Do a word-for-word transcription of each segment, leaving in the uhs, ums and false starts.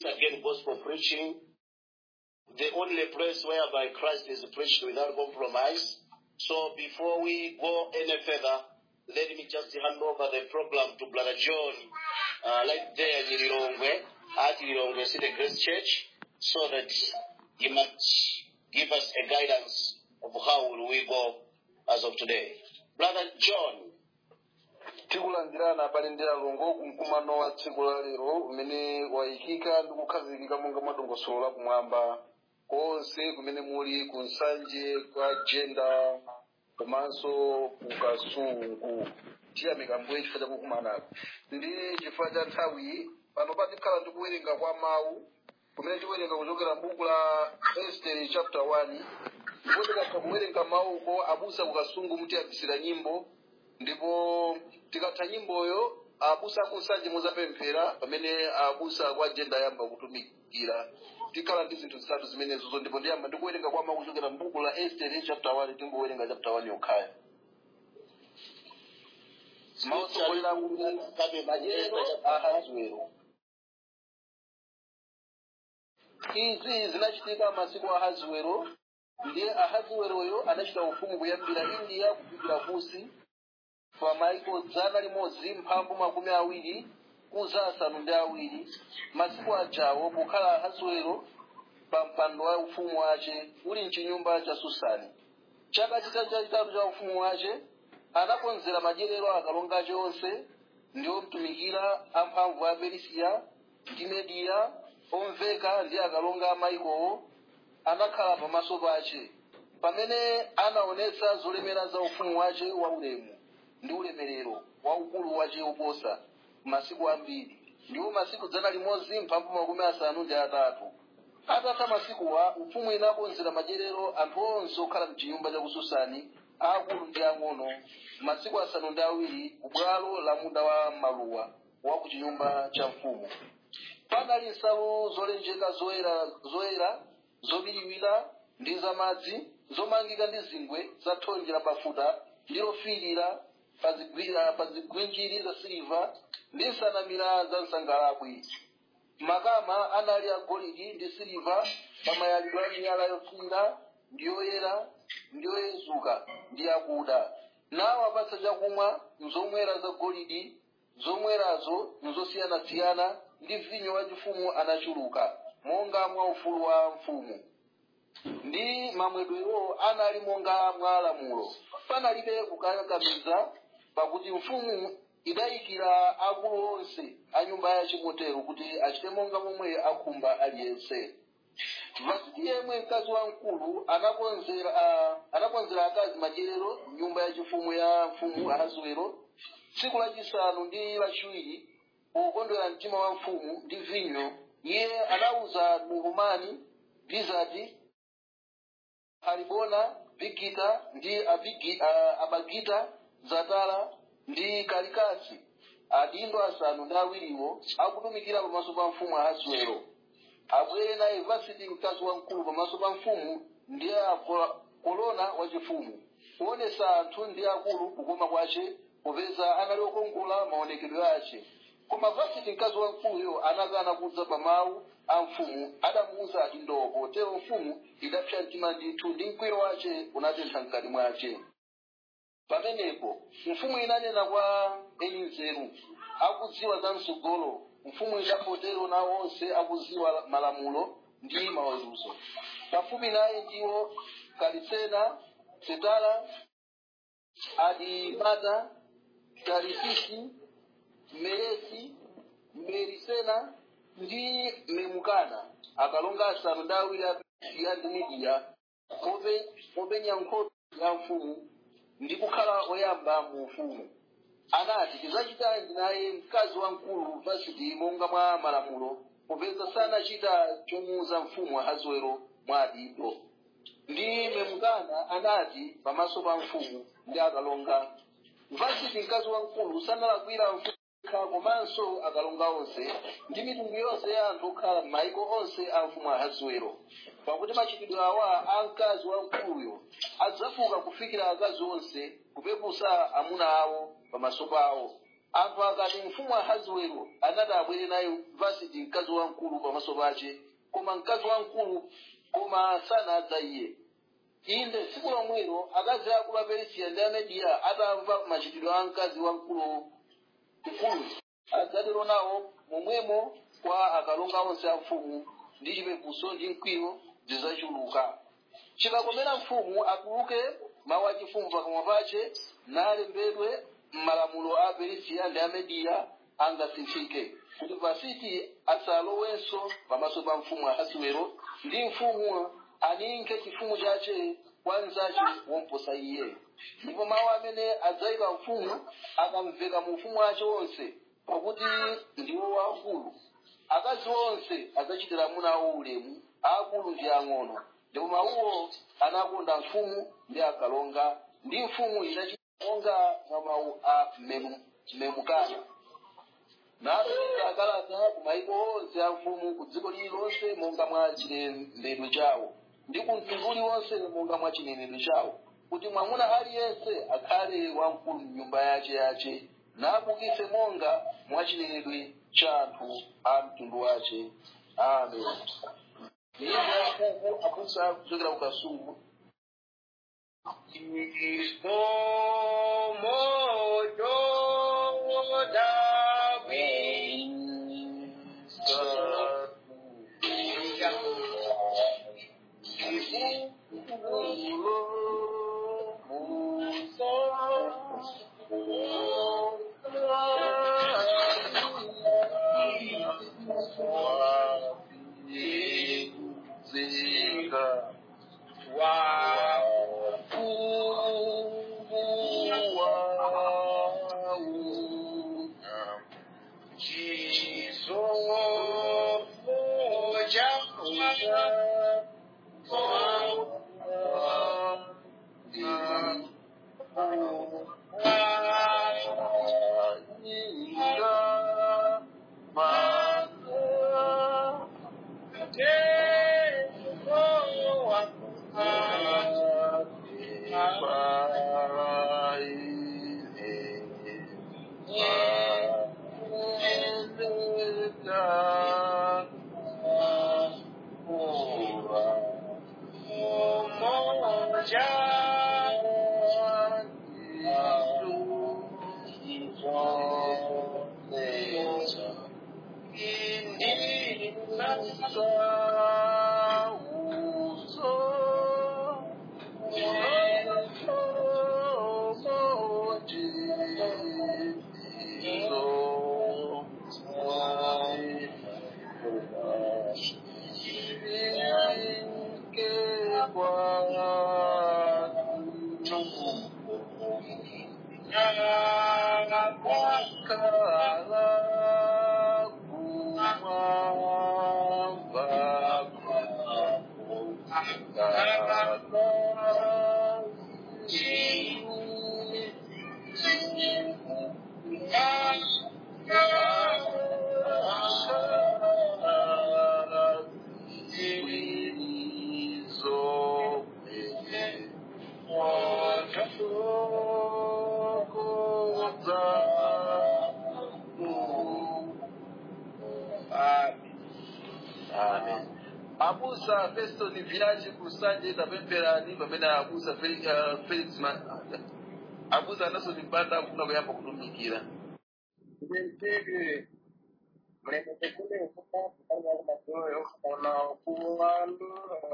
again gospel preaching, the only place whereby Christ is preached without compromise. So before we go any further, let me just hand over the program to Brother John, uh, right there in Lilongwe, at Lilongwe City Grace Church, so that he might give us a guidance of how will we go as of today. Brother John. Tikulandirana palindira longo kumkumano wa tsiku la lero umene waikika ndi kukhazikika monga madongosolo la kumwamba konse kumene muli kunsanje kwa jenda komanso kukasungu tiyamika mbwe chifukwa cha kukumana ndi chifukwa cha nthawi pano patikhala ndi kuwerenga kwa mawu kumene tikuwerenga kuchokera m'buku la Esther chapter one ndipo tikatha kuwerenga mawu ko abusa kukasungu mutiyambisira nyimbo ndipo tikatha nyimboyo abusa kunsanje muzapemphera pamene abusa kwa jenda yamba kutumikira tikhala ndi zinthu zitatu zimenezo ndipo ndiyamba ndikuwerenga kwa mawu kuchokera m'buku la Esther chapter one tingowerenga chapter one yokhaya mausokolera kuti majero Ahasuero. Izi zinachitika masiku a Ahasuero, ndiye Ahasueroyo anachita ufumu kuyambira India kufikira Kusi pa maiko zana limodzi mphambu makumi awiri kuza asanu ndi awiri. Masiku ajawo kukhala Ahasuero pa mpando wa ufumu wace uli mchinyumba cha Susani. Chaka chitatu cha ufumu wace anakonzera madyerero akalonga ace onse ndi omtumikira amphamvu a Perisia ndi Media omveka ndi akalonga amaikowo anakhala pamaso pace pamene anaonetsa zolemera za ufumu wace wa ulemu ndi ulemerero wa ukulu wace oposa masiku ambiri ndiwo masiku zana limodzi mphambu makumi asanu ndi atatu. Atatha masikuwa ufumu inakonzera madyerero anthu onse okhala mchinyumba cha Kususani akulu ndi ang'ono masiku asanu ndi awiri kubwalo la munda wa maluwa wa ku chinyumba cha mfumu. Panali nsalu zolenjeka zoyera zoyera zobiriwira ndi zamadzi zomangika ndi zingwe za thonje la bafuta ndi lofirira pa zigwinjiri za siliva ndi nsanamira za nsangalabwi. Makama anali agolidi ndi siliva pamayalidwe a miyala yofiira ndi yoyera ndi yoyezuka ndi yakuda. Nawo apatsa chakumwa nzomwera za golidi zomwerazo nzosiyanasiyana ndi vinyo wachifumu anachuluka monga mwa ufulu wa mfumu. Ndi mamwedwewo anali monga mwa lamulo panalibe kukakamiza pakuti mfumu idayikira akulu onse a nyumba ya chimotero kuti achite monga momwe akhumba aliyense. Vasiti yemwe mkazi wa mkulu anakonzera uh, anakonzera akazi madyerero nyumba ya chifumu ya mfumu Ahasuero tsiku lachisanu ndi lachiwiri pokondwera mtima wa mfumu ndi vinyo. Iye anauza Buhumani, Bizati, Haribona, Bigita ndi Abigi, uh, Abagita, Zatala ndi Kalikasi adindo asanu ndi awiriwo akutumikira pamaso pa mfumu Ahasuero. Abwere naye Vasiti mkazi wa mkulu pamaso pa mfumu ndiye kolona wachifumu kuonesa anthu ndi akulu kukoma kwace popeza anali okongola maonekedwe ace. Koma Vasiti mkazi wa mkuluyo anakana kudza pa mawu a mfumu adamuuza adindowo potero mfumu idapsa mtima ndithu ndi mkwiyo wace unatentha mkati mwace. Pamenepo mfumu inanena kwa eni nzeru akudziwa za msogolo. Mfumu idapotero na onse akudziwa malamulo ndi maweruzo. Pafupi naye ndiwo Kalisena, Setara, Adimata, Tarisisi, Meresi, Merisena ndi Memukana akalonga asanu ndi awiri ya Media openya nkhondo ya mfumu ndi kukhala oyamba mu ufumu. Anati tizachitanji naye mkazi wa mkulu Vasiti monga mwa malamulo popeza sanachita chomuuza mfumu Ahasuero mwa adindo. Ndi Memukana anati pamaso pa mfumu ndi akalonga. Vasiti mkazi wa mkulu sanalakwira mfumu komanso akalonga onse ndi mitundu yonse ya anthu okhala m'maiko onse a mfumu Ahasuero. Pakuti machitidwe awa a mkazi wa mkuluyo adzafuka kufikira akazi onse kupepusa amuna awo pamaso pawo. anthu akati mfumu Ahasiwero anati abwere naye Vasiti mkazi wamkulu pamaso pace, koma mkazi wamkulu koma sanadza iye. Inde tsiku lomwelo akazi akulu a Perisia ndi Amediya atamva machitidwe a mkazi wamkulu mkulu adzatero nawo momwemo kwa akalonga onse a mfumu ndi chipeputso ndi mkwiyo zidzachuluka. Chikakomera mfumu atuluke mawu achifumu pakamwa pace nalembedwe m'malamulo a Perisia ndi Amediya angasinthike kuti Vasiti asalowenso pamaso pa mfumu Ahasiwero ndi mfumu aninke chifumu chace kwa nzace womposa iye. Ndipo mawu amene adzayika mfumu akamveka mu ufumu wace wonse pakuti ndiwo wamkulu. Akazi onse adzachitira amuna awo ulemu, aakulu ndi ang'ono. Ndipo mawuwo anakonda mfumu ndi akalonga, ndi mfumu inachita monga mwa mawu a Memukana. Napereka akalata ku mayiko onse a mfumu ku dziko lililonse monga mwa chilembedwe chawo, ndi ku mtundu uliwonse monga mwa chinenedwe chawo, kuti mwamuna aliyense akhale wamkulu m'nyumba yace yace, naapukise monga mwa chinenedwe cha anthu a mtundu wace. Amen. Nyimbo ya mfumu apusa kuchokera ku Kasungu. Abusa Festo ni viaje kusanje tapempera ni pamene abusa Felix man abusa naso nipanda kuna kuyamba kutumikira ndege mrembo kule kwa kwa mazoeo ona kuwanu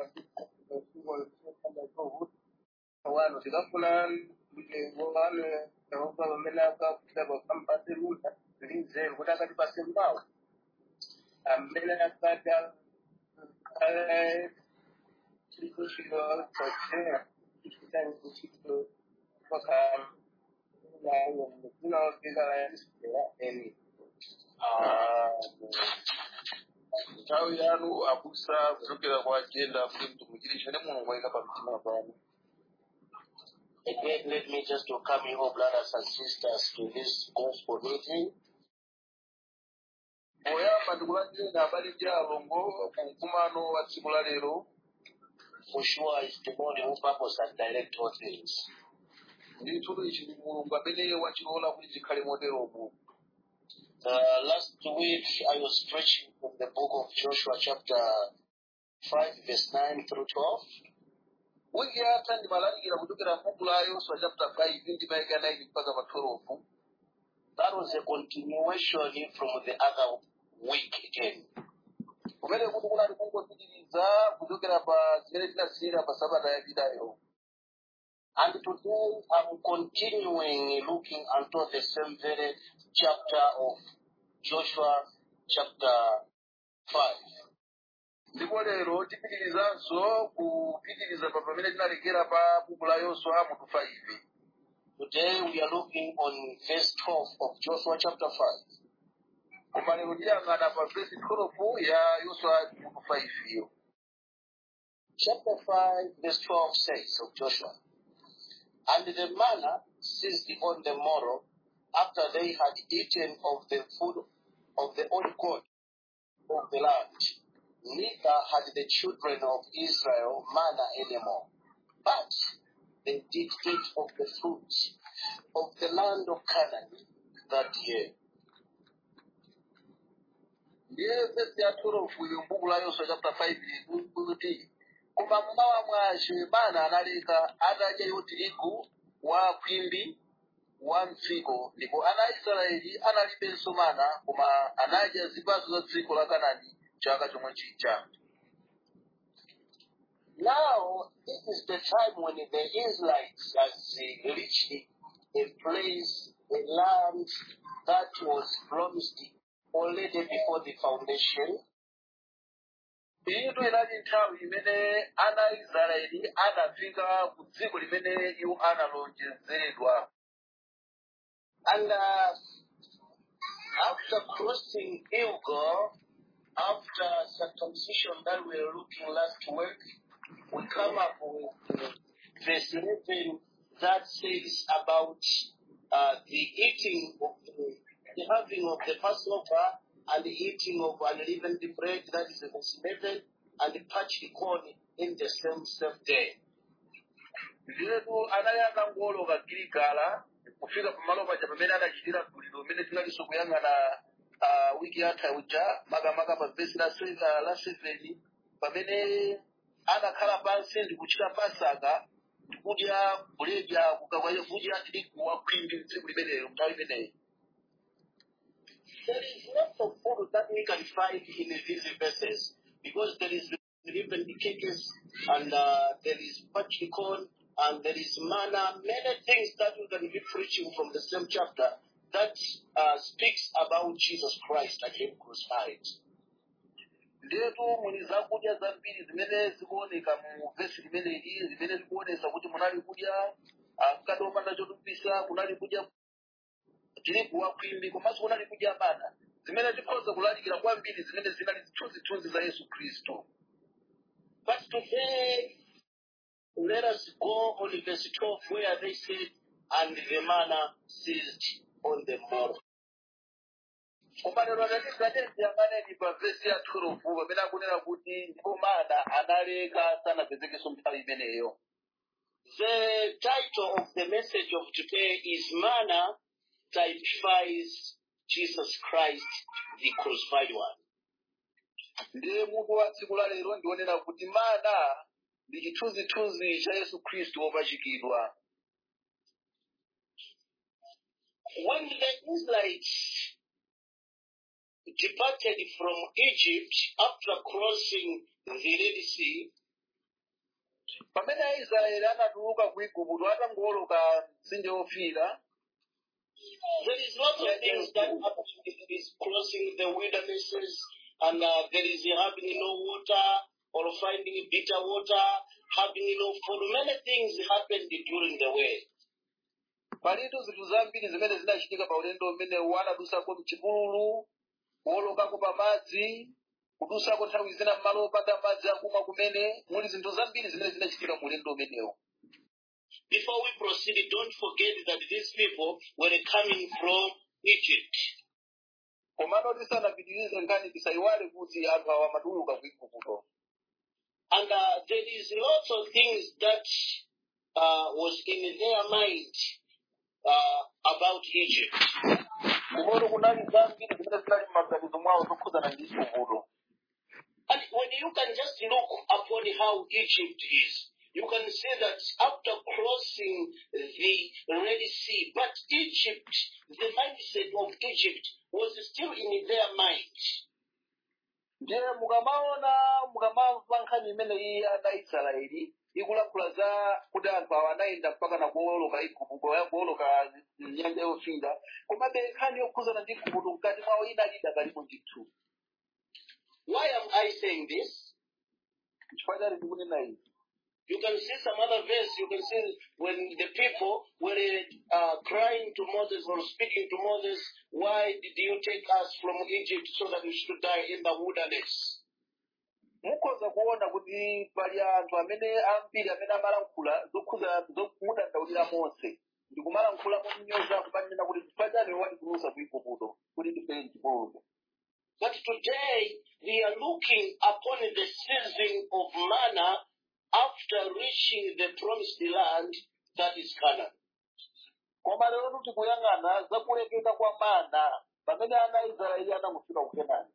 wano tikafuna ngwane Yehova wamena kwa kutaba kampate lula linze kutaka tipase mbao amene akata eh chico chico tochea kitani chico kwa na na kila ya eni ah tawi yanu abusa kutokera kwa agenda mtumikirisha ne Mungu waika pa mtima pano. Again, let me just welcome you all, brothers and sisters, to this gospel meeting. Oyamba ndikulandire habari ya longo kumano wa tsiku la lero. For sure is the one who purpose and direct all things. Ndithu ichi ndi Mulungu amene wachilola kuti chikhale motero mu. Uh, last week I was preaching from the book of Joshua chapter five verse nine through twelve. wiki yatha ndimalalikira kuchokera m'buku la Yoswa chapter five ndime ya nine mpaka pa twelve. That was a continuation from the other week again. kumene kuti kunali kungopitiriza kuchokera pa zimene tinasiyira pa sabata yapitayo. And today I'm continuing looking unto the same very chapter of Joshua chapter five. ndipo lero tipitirizanso kupitiriza pa pamene tinalekera pa buku la Yoswa mutu five. Today we are looking on verse twelve of Joshua chapter five. koma lero tiyang'ana pa verse twelve ya Yoswa mutu five iyo. Chapter five verse twelve says of Joshua, and the manna ceased on the morrow after they had eaten of the food of the old God of the land. Neither had the children of Israel manna anymore, but they did eat of the fruit of the land of Canaan that year. ndiye verse ya twelve iyo m'buku la Yoswa chapter five kuti koma mmawa mwace mana analeka atadya iwo tirigu wa khwimbi wa mdziko, ndipo ana a Israeli analibenso mana koma anadya zipatso za dziko la Kanaani chaka chomwe chija. Now, this is the time when the Israelites has reached a place, a land that was promised already before the foundation. Iyi inali nthawi imene ana a Israeli anafika ku dziko limene iwo analonjezeredwa. And uh, after crossing Gilgal, after circumcision that we were looking last week, we come up with verse eleven that says about uh, the eating of the, the having of the Passover and the eating of unleavened bread, that is verse eleven, and the parched corn in the same same day. Ndiyetu anayaka ngoloka Giligala kufika pamalo paja pamene anachitira mdulidwe umene tinalinso kuyang'ana uh, wiki yatha uja makamaka pa verse la la seven pamene anakhala pansi ndi kuchita Pasaka ndikudya buledi kukakwaye kudya tirigu wa khwimbi mtsiku limenelo nthawi imeneyi. There is lots of food that we can find in these verses because there is even the cakes and uh, there is parched corn and there is manna, many things that we can be preaching from the same chapter that uh, speaks about Jesus Christ and Him crucified. Ndiyetu muli zakudya zambiri zimene zikuoneka mu vesi limeneli zimene zikuonesa kuti munali kudya mkate wopanda chotupisa, kunali kudya tirigu wa khwimbi, komanso kunali kudya mana zimene tikhoza kulalikira kwambiri zimene zinali zithunzithunzi za Yesu Khristu. But today, let us go on verse twelve where they said, and the manna ceased on the morrow. Koma lero tiyang'aneni pa vesi ya twelve pamene akunena kuti ndipo mana analeka sanapezekenso nthawi imeneyo. The title of the message of today is Manna typifies Jesus Christ, the crucified one. Ndiye mutu wa tsiku la lero ndionena kuti mana ndi chithunzithunzi cha Yesu Khristu wopachikidwa. When the Israelites departed from Egypt after crossing the Red Sea, pamene Aisraeli anatuluka ku Igupto atangoloka mtsinje wofira, there is lots of things that happen. There is crossing the wildernesses, and uh, there is having no water or finding bitter water, having no food. Many things happened during the way. palitu zinthu zambiri zimene zinachitika pa ulendo umene wanadusako mchipululu, kuolokako pa madzi, kudusako nthawi zina m'malo opanda madzi akumwa kumene muli zinthu zambiri zimene zinachitika mu ulendo umenewo. Before we proceed, don't forget that these people were coming from Egypt. Komano tisanapitirize nkhani tisaiwale kuti anthu awa amatuluka ku Igupto. And uh, there is lots of things that uh, was in their mind uh, about Egypt. ndipo kunali zambiri zimene zinali m'maganizo mwawo zokhuzana ndi chivuto. And when you can just look upon how Egypt is, you can see that after crossing the Red Sea, but Egypt, the mindset of Egypt was still in their mind. ndiye mukamaona mukamamva nkhani imene iyi ana Israeli ikulankhula za kuti anthu awo anayenda mpaka na kuwoloka Igupto kuwoloka nyanja yofiira, komabe nkhani yokhuzana ndi Igupto mkati mwawo inali idakalipo ndithu. Why am I saying this? Chifukwa chani ndikunena izi? You can see some other verse, you can see when the people were uh, crying to Moses or speaking to Moses, why did you take us from Egypt so that we should die in the wilderness? Mukhoza kuona kuti pali anthu amene ambiri amene amalankhula zokhuza zomudandaulira Mose ndikumalankhula monyoza kupanena kuti chifukwa chani watitulutsa ku Igupto kuti tife m'chipululu. But today they are looking upon the season of manna after reaching the promised land, that is Canaan. Koma lero tikuyang'ana za kulekeka kwa mana pamene ana Israeli anamufika ku Kanaani.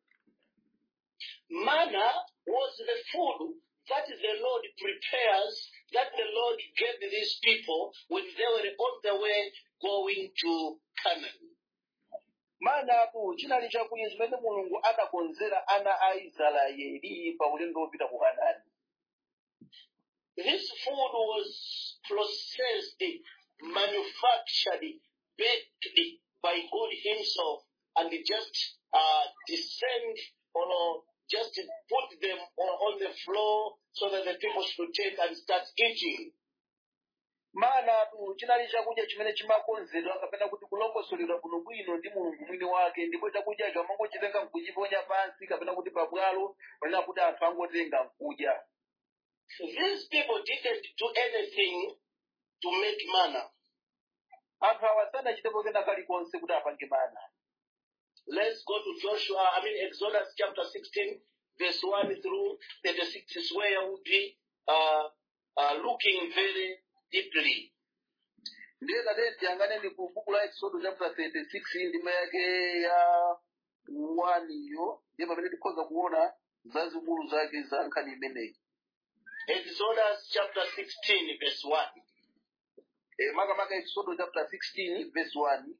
Manna was the food that the Lord prepares, that the Lord gave these people when they were on the way going to Canaan. Mana apo chinali chakudya chimene Mulungu anakonzera ana a Israeli pa ulendo wopita ku Kanaani. This food was processed, manufactured, baked by God Himself, and just uh, descend or just put them on the floor so that the people should take and start eating. Mana apo chinali chakudya chimene chimakonzedwa kapena kuti kulongosoledwa kuno bwino ndi Mulungu mwini wake, ndipo chakudya icho amangochitenga nkuchiponya pansi kapena kuti pabwalo kapena kuti anthu angotenga nkudya. These people didn't do anything to make manna. Anthu awa sanachitepo kena kalikonse kuti apange mana. Let's go to Joshua, I mean Exodus chapter sixteen, verse one through thirty-six is where we'll be uh, uh, looking very deeply. Ndiye kadenti tiyangane ni ku buku la Exodus chapter thirty-six ndime yake ya one iyo, ndiye pamene tikhoza kuona zazikulu zake za nkhani imeneyi. Exodus chapter sixteen, verse one. Eh, maka maka Exodus chapter sixteen, verse one.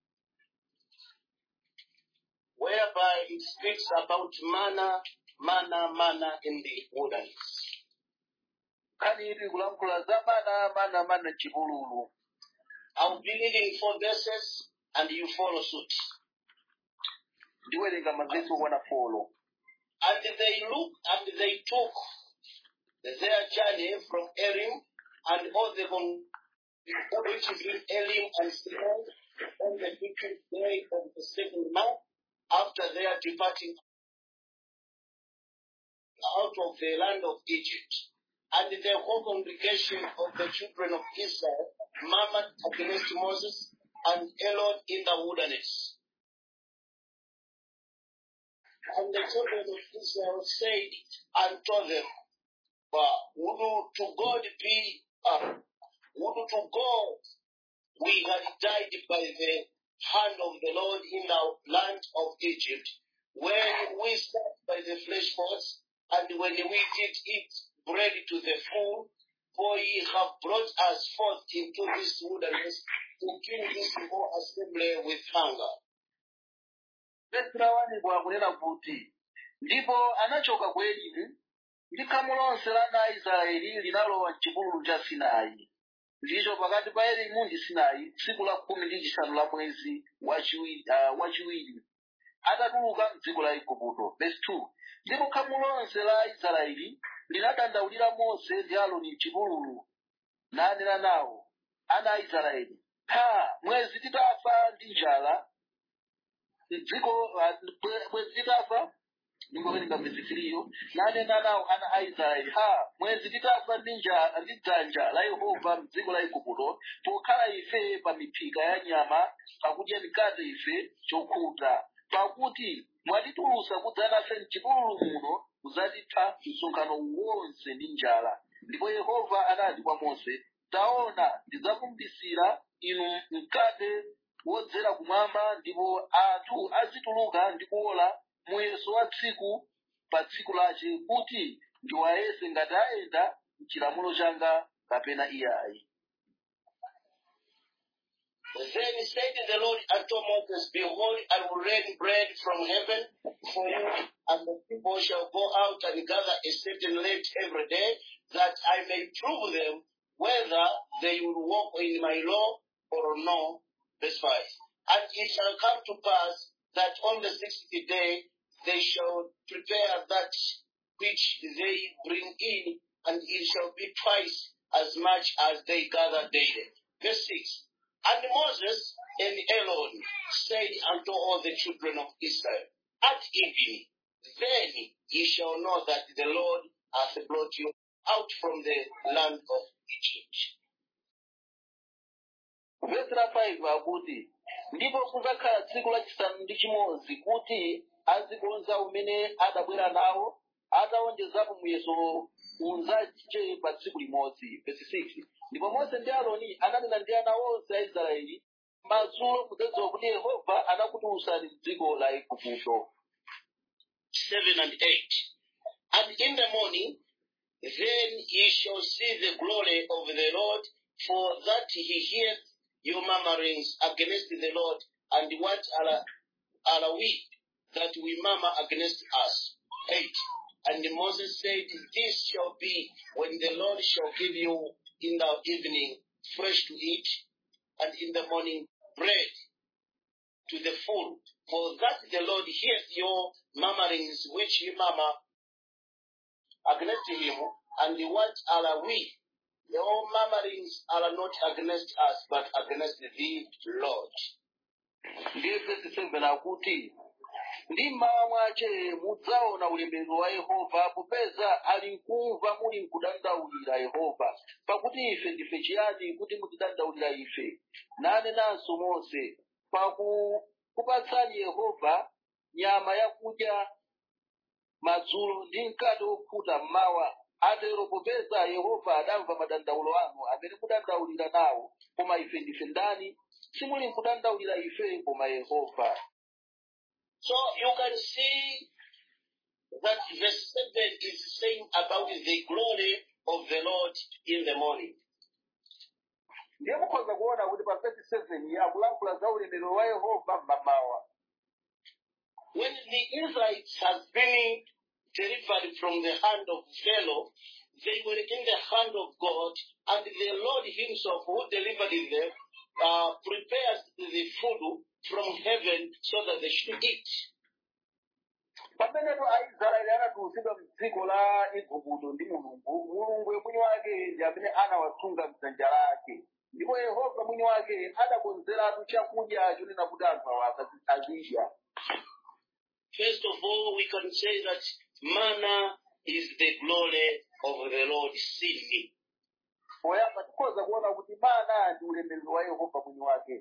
Whereby it speaks about manna, manna, manna in the wilderness. Kani iri kulankhula za mana mana mana chipululu. I'll be reading four verses and you follow suit. Ndiwerenga mavesi wana follow. And they looked and they took their journey from Elim and all the which is in Elim and Sinai on the fifteenth day of the second month after their departing out of the land of Egypt. And the whole congregation of the children of Israel murmured against Moses and Aaron in the wilderness. And the children of Israel said and told them, uh, would to God be, uh, would to God we had died by the hand of the Lord in the land of Egypt, when we sat by the flesh pots, and when we did eat bread to the full, for ye have brought us forth into this wilderness to kill this whole assembly with hunger. Petrawani bwa kunena kuti ndipo anachoka ku Elimu ndi khamu lonse la ana a Israeli linalowa m'chipululu cha Sinai. Ndicho pakati pa Elimu ndi Sinai tsiku la khumi ndi chisanu la mwezi wachiwiri uh, wachiwiri atatuluka m'dziko la Igupto. Verse two. Ndipo khamu lonse la Israeli linadandaulira Mose ndi Aaroni m'chipululu nanena nawo ana a Israeli, ha mwezi titafa ndi njala dziko mwezi titafa ndingowerenga mwezi tiriyo nanena nawo ana a Israeli, ha mwezi titafa ndi njala ndi dzanja la Yehova m'dziko la Igupto pokhala ife pa miphika ya nyama pakudya mikate ife chokhuta, pakuti mwatitulutsa kudza nafe m'chipululu muno muzatipha msonkhano wonse ndi njala. Ndipo Yehova anati kwa Mose, taona ndidzakumbisira inu mkate wodzera kumwamba ndipo anthu azituluka ndi kuola muyeso wa tsiku pa tsiku lache kuti ndiwayese ngati ayenda m'chilamulo changa kapena iyayi. Then said the Lord unto Moses, Behold, I will rain bread from heaven for you, and the people shall go out and gather a certain length every day, that I may prove them whether they will walk in my law or no. Verse five. And it shall come to pass that on the sixth day they shall prepare that which they bring in, and it shall be twice as much as they gather daily. Verse six. And Moses and Aaron said unto all the children of Israel, At evening, then ye shall know that the Lord hath brought you out from the land of Egypt. Verse five akuti, ndipo kuzakhala tsiku lachisanu ndi chimodzi kuti azikonza umene adabwera nawo, atawonjezapo muyeso unzache pa tsiku limodzi. Verse six. Ndipo Mose ndi Aaroni ananena ndi ana onse a Israeli, madzulo mudzadziwa kuti Yehova anakutulutsani m'dziko la Igupto. seven and eight. And in the morning, then ye shall see the glory of the Lord, for that he heareth your murmurings against the Lord, and what are, are we that we murmur against us? eight. And Moses said, This shall be when the Lord shall give you in the evening fresh to eat, and in the morning bread to the full, for that the Lord heareth your murmurings which ye murmur against him, and what are we? Your murmurings are not against us, but against the Lord. Verse seven akuti, ndi mmawa mwache mudzaona ulemerero wa Yehova, popeza ali kumva muli nkudandaulira Yehova. Pakuti ife ndife chiyani kuti mutidandaulira ife? Nanenanso Mose, pakukupatsani Yehova nyama yakudya madzulo ndi mkate wokhuta mmawa. Atero popeza Yehova adamva madandaulo anu amene mudandaulira nawo, koma ife ndife ndani? Simuli nkudandaulira ife koma Yehova. So you can see that verse seven is saying about the glory of the Lord in the morning. Ndiye mukhoza kuona kuti pa verse seven yakulankhula za ulemerero wa Yehova mmamawa. When the Israelites has been delivered from the hand of Pharaoh, they were in the hand of God, and the Lord himself who delivered them uh, prepares the food from heaven so that they should eat. Pamenepo Aisraeli anatulutsidwa m'dziko la Igupto ndi Mulungu, Mulungu mwini wake ndi amene anawasunga m'dzanja lake. Ndipo Yehova mwini wake adakonzeratu chakudya chonena kuti anthu awa azidya. First of all, we can say that manna is the glory of the Lord seen. Poyamba tikhoza kuona kuti mana ndi ulemerero wa Yehova mwini wake.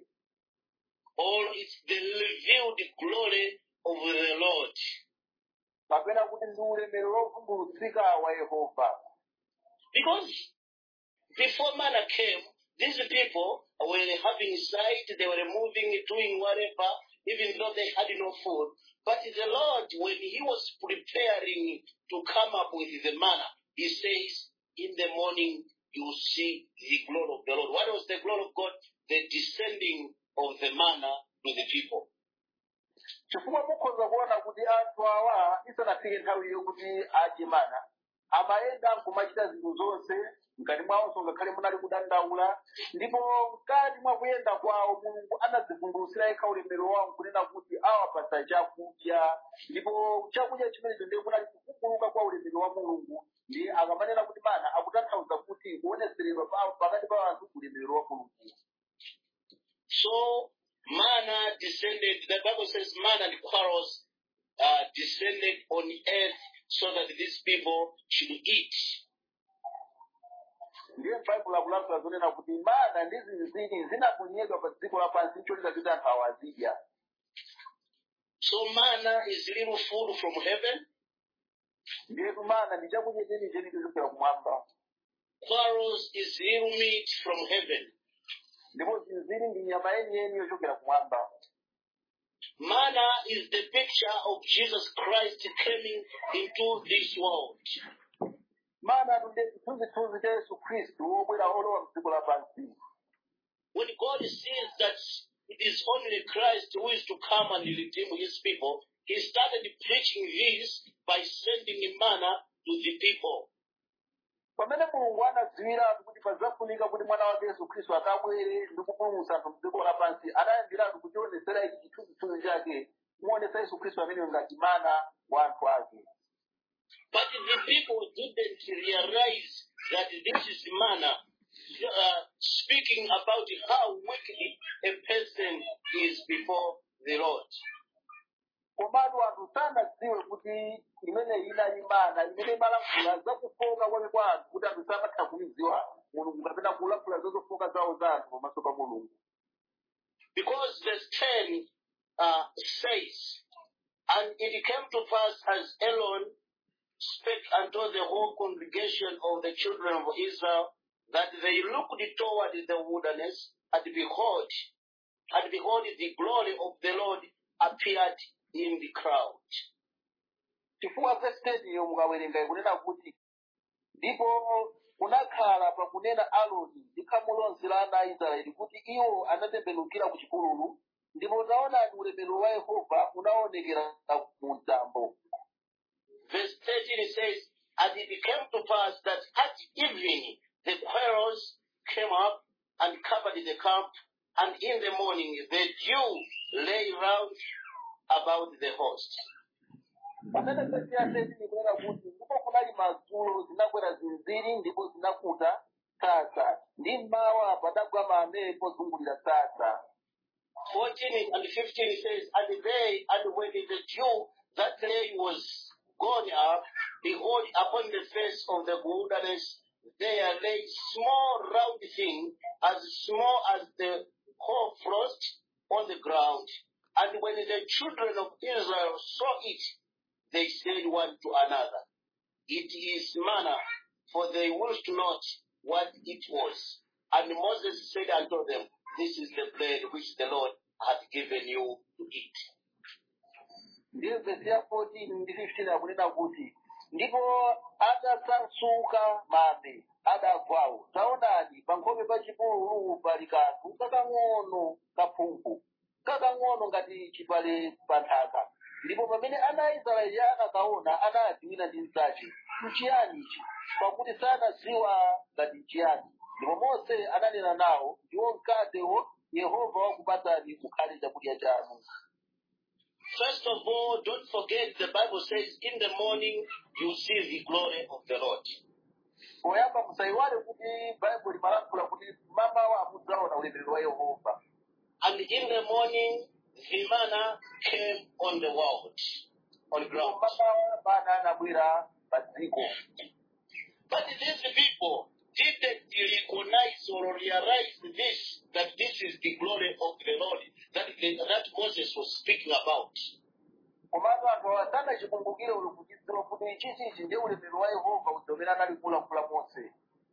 Or it's the revealed glory of the Lord. Kapena kuti ndi ulemerero wovumbulutsika wa Yehova. Because before manna came, these people were having sight, they were moving, doing whatever, even though they had no food. But the Lord, when he was preparing to come up with the manna, he says, in the morning you will see the glory of the Lord. What was the glory of God? The descending of the manna to the people. Chifukwa mukhoza kuona kuti anthu awa isanafike nthawi yokuti adye mana, amayenda nkumachita zinthu zonse, mkati mwawonso ngakhale munali kudandaula, ndipo mkati mwa kuyenda kwawo Mulungu anadzivumbulutsira yekha ulemerero wawo kunena kuti awapatsa chakudya, ndipo chakudya chimenecho ndiye kunali kuvumbuluka kwa ulemerero wa Mulungu. Ndi akamanena kuti mana akutanthauza kuti kuoneseredwa pakati pa anthu ulemerero wa Mulungu. So manna descended, the Bible says manna and quarrels uh, descended on earth so that these people should eat. Ndiye Bible akulankhula zonena kuti mana ndi zinziri zinaponyedwa pa dziko lapansi cholinga kuti anthu awazidya. So manna is little food from heaven. Ndiye mana ndi chakudya cheni cheni kuchokera kumwamba. Quarrels is little meat from heaven. Ndipo zinziri ndi nyama yeniyeni yochokera kumwamba. Manna is the picture of Jesus Christ coming into this world. Mana tunde chithunzithunzi cha Yesu Khristu wobwera olowa mdziko lapansi. When God sees that it is only Christ who is to come and redeem his people, he started preaching this by sending manna to the people. Pamene Mulungu anadziwira kuti pazafunika kuti mwana wake Yesu Khristu akabwere ndi kupulumutsa anthu mdziko lapansi, anayambiratu kutionetsera ichi chithunzithunzi chake, muonesa Yesu Khristu amene ngati mana wa anthu ake. But the people didn't realize that this is manna, uh, speaking about how wicked a person is before the Lord. Komatu anthu sanadziwe kuti imene inali mana, imene imalankhula zakufoka kwake kwa anthu, kuti anthu samatha kuidziwa Mulungu kapena kulankhula zozofoka zawo za anthu pamaso pa Mulungu. Because verse ten uh, says, and it came to pass as Aaron spake unto the whole congregation of the children of Israel, that they looked toward the wilderness, and behold, and behold, the glory of the Lord appeared in the crowd. Chifukwa verse ten yo mukawerenga ikunena kuti ndipo kunakhala pakunena Aaroni ndi khamu lonse la ana a Israeli kuti iwo anatembenukira ku chipululu, ndipo taonani ulemerero wa Yehova unaonekera mu mtambo. Verse thirteen says, and it came to pass that at evening the quails came up and covered the camp, and in the morning the dew lay round about the host. Pamene verse ya thirteen ikunena kuti ndipo kunali madzulo zinakwera zinziri ndipo zinakuta sasa, ndi mmawa padagwa mame pozungulira sasa. fourteen and fifteen says, and they, and when the dew that lay was gone up, behold, upon the face of the wilderness there lay small round thing, as small as the hoarfrost on the ground. And when the children of Israel saw it, they said one to another, it is manna, for they wished not what it was. And Moses said unto them, this is the bread which the Lord hath given you to eat. Ndiyo verse ya fourteen ndi fifteen akunena kuti ndipo adasansuka mame adagwawo, taonani pa nkhope pa chipululu pali kanthu kakang'ono kaphungu kakang'ono ngati chipale pa nthaka. Ndipo pamene ana a Israeli anakaona anati wina ndi mnzake, n'chiyani ichi? Pakuti sanadziwa ngati n'chiyani. Ndipo Mose ananena nawo, ndiwo mkatewo Yehova wakupatsani kukhale chakudya chanu. First of all, don't forget the Bible says in the morning you see the glory of the Lord. Poyamba musaiwale kuti Bible limalankhula kuti mamawa mudzaona ulemerero wa Yehova. And in the morning the manna came on the world, on ground. Mamawa bana anabwera pa dziko. But these people didn't recognize or realize this, that this is the glory of the Lord, that, the, that Moses was speaking about. Komatu anthu awasana chikumbukire uli kuchidziwa kuti ichichi ichi ndiye ulemerero wa Yehova udzomera anali kulankhula Mose.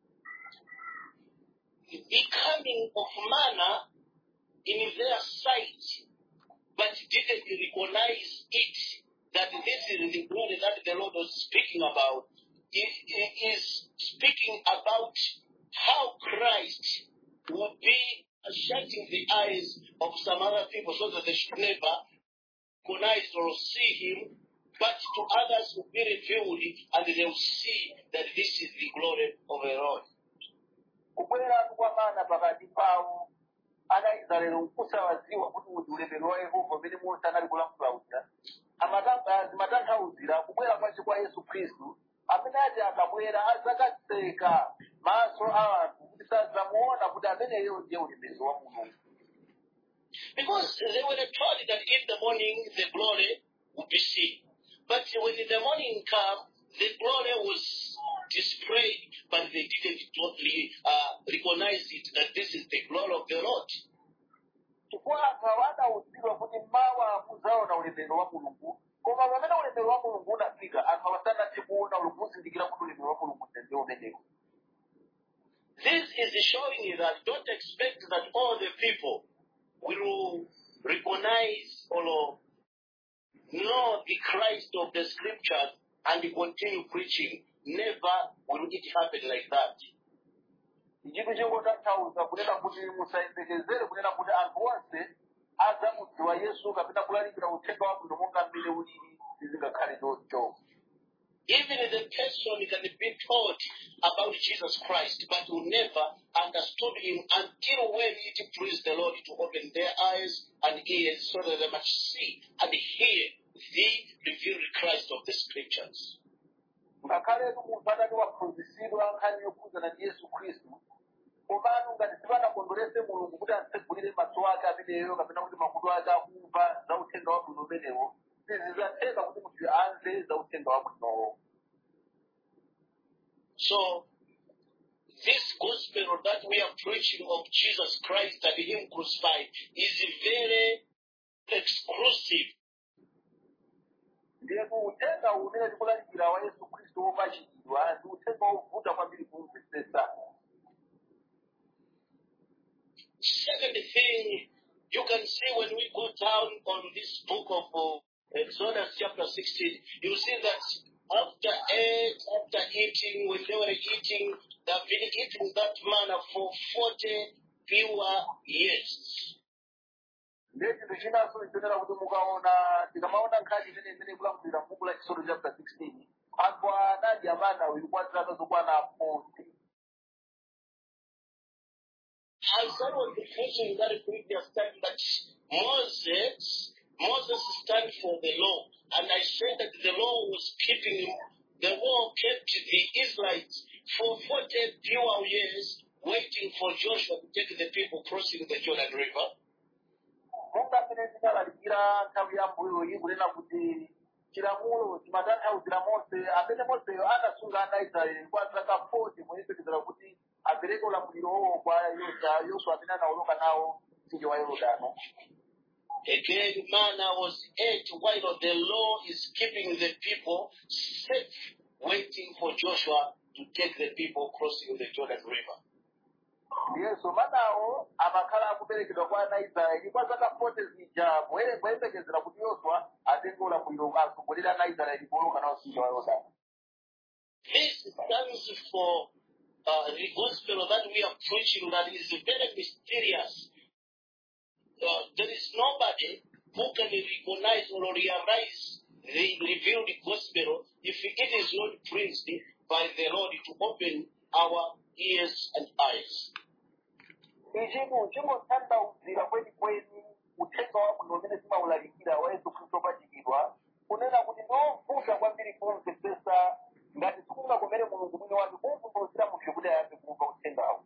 The coming of manna in their sight, but didn't recognize it, that this is the glory that the Lord was speaking about. He is speaking about how Christ will be shutting the eyes of some other people so that they should never recognize or see him, but to others will be revealed and they will see that this is the glory of the Lord. Kubwera kwa mana pakati pawo ana Israeli nkusawadziwa kuti uli ulemerero wa Yehova umene Mose anali kulankhula uja. Zimatanthauzira kubwera kwace kwa Yesu Khristu amene ati akabwera adzakatseka maso a anthu kuti sadzamuona kuti ameneyo ndiye ulemerero wa Mulungu. Because they were told that in the morning the glory would be seen. But when the morning came, the glory was displayed, but they didn't totally uh, recognize it, that this is the glory of the Lord. Chifukwa anthu awadaudzidwa kuti mawa mudzaona ulemerero wa Mulungu, koma pamene ulemerero wa Mulungu unafika, anthu awasanathe kuona uli kuzindikira kuti ulemerero wa Mulungu ndiye umenewo. This is showing you that don't expect that all the people scriptures and continue preaching. Never will it happen like that. Ichitu chingotanthauza kunena kuti musayembekezere kunena kuti anthu onse adzamudziwa Yesu kapena kulalikira uthenga wabwino monga mmene ulili sizingakhale choncho. Even the person can be taught about Jesus Christ, but will never understood him until when it pleased the Lord to open their eyes and ears so that they might see and hear the revealed Christ of the scriptures. Ngakhale munthu atati waphunzitsidwa nkhani yokhudzana ndi Yesu Khristu, komano ngati sipanakondweretse Mulungu kuti atsegulire maso ake ameneyo kapena kuti makutu ake akumva za uthenga wabwino umenewo, sizizatheka kuti munthu amve za uthenga wabwinowo. So, this gospel that we are preaching of Jesus Christ and Him crucified is very exclusive. Ndiye uthenga umene tikulalikira wa Yesu Khristu wopachikidwa ndi uthenga wovuta kwambiri kumvetsetsa. Second thing, you can see when we go down on this book of uh, Exodus chapter sixteen, you see that after eight, after eating, when they were eating, they've been eating that manna for forty pure years. Ndeti tuchinaso itonera kuti mukaona tikamaona nkhani imene imene kulamulira m'buku la Exodus chapter sixteen, anthu anadya manna uyu kwa zaka zokwana forty. And someone was preaching that previous time that Moses, Moses stand for the law. And I said that the law was keeping, the law kept the Israelites for forty pure years waiting for Joshua to take the people crossing the Jordan River. Monga mmene tinalalikira nthawi ya mbuyo iyi kunena kuti chilamulo chimatanthauzira Mose, amene Moseyo anasunga ana Israeli kwa zaka forty moyembekezera kuti apereke ulamuliro kwa Yoswa amene anawoloka nawo mtsinje wa Yorodani. Again, manna was ate while the law is keeping the people safe, waiting for Joshua to take the people crossing the Jordan River. Yesu manawo amakhala akuperekedwa kwa ana Israeli kwa zaka forty zija moyembekezera kuti Yoswa atenge ulamuliro asogolera ana Israeli kuwoloka nawo mtsinje wa Yorodani. This stands for uh, the gospel that we are preaching that is very mysterious. Uh, there is nobody who can recognize or realize the revealed gospel if it is not preached by the Lord to open our ears and eyes. Ichitu chingotanthauzira kwenikweni uthenga wabwino umene timawulalikira wa Yesu Khristu wopachikidwa, kunena kuti ndovuta kwambiri kumvetsetsa ngati sikungakomere Mulungu mwini wake kumvumbulutsira munthu kuti ayambe kumva uthengawo.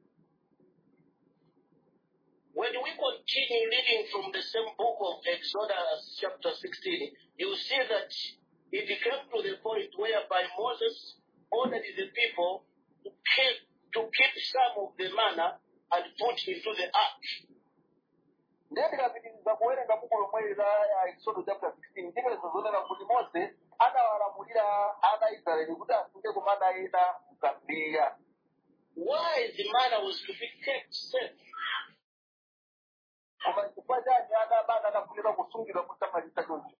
When we continue reading from the same book of Exodus chapter sixteen, you see that it came to the point whereby Moses ordered the people to keep, to keep some of the manna and put into the ark. Ndiye tikapitiriza kuwerenga buku lomwe la Exodus chapter sixteen, ndipeza zonena kuti Mose anawalamulira ana Israeli kuti asunge kumana ena mkambiya. Why the manna was to be kept safe? Koma chifukwa chani ana amana anafunira kusungidwa kusamalitsa choncho?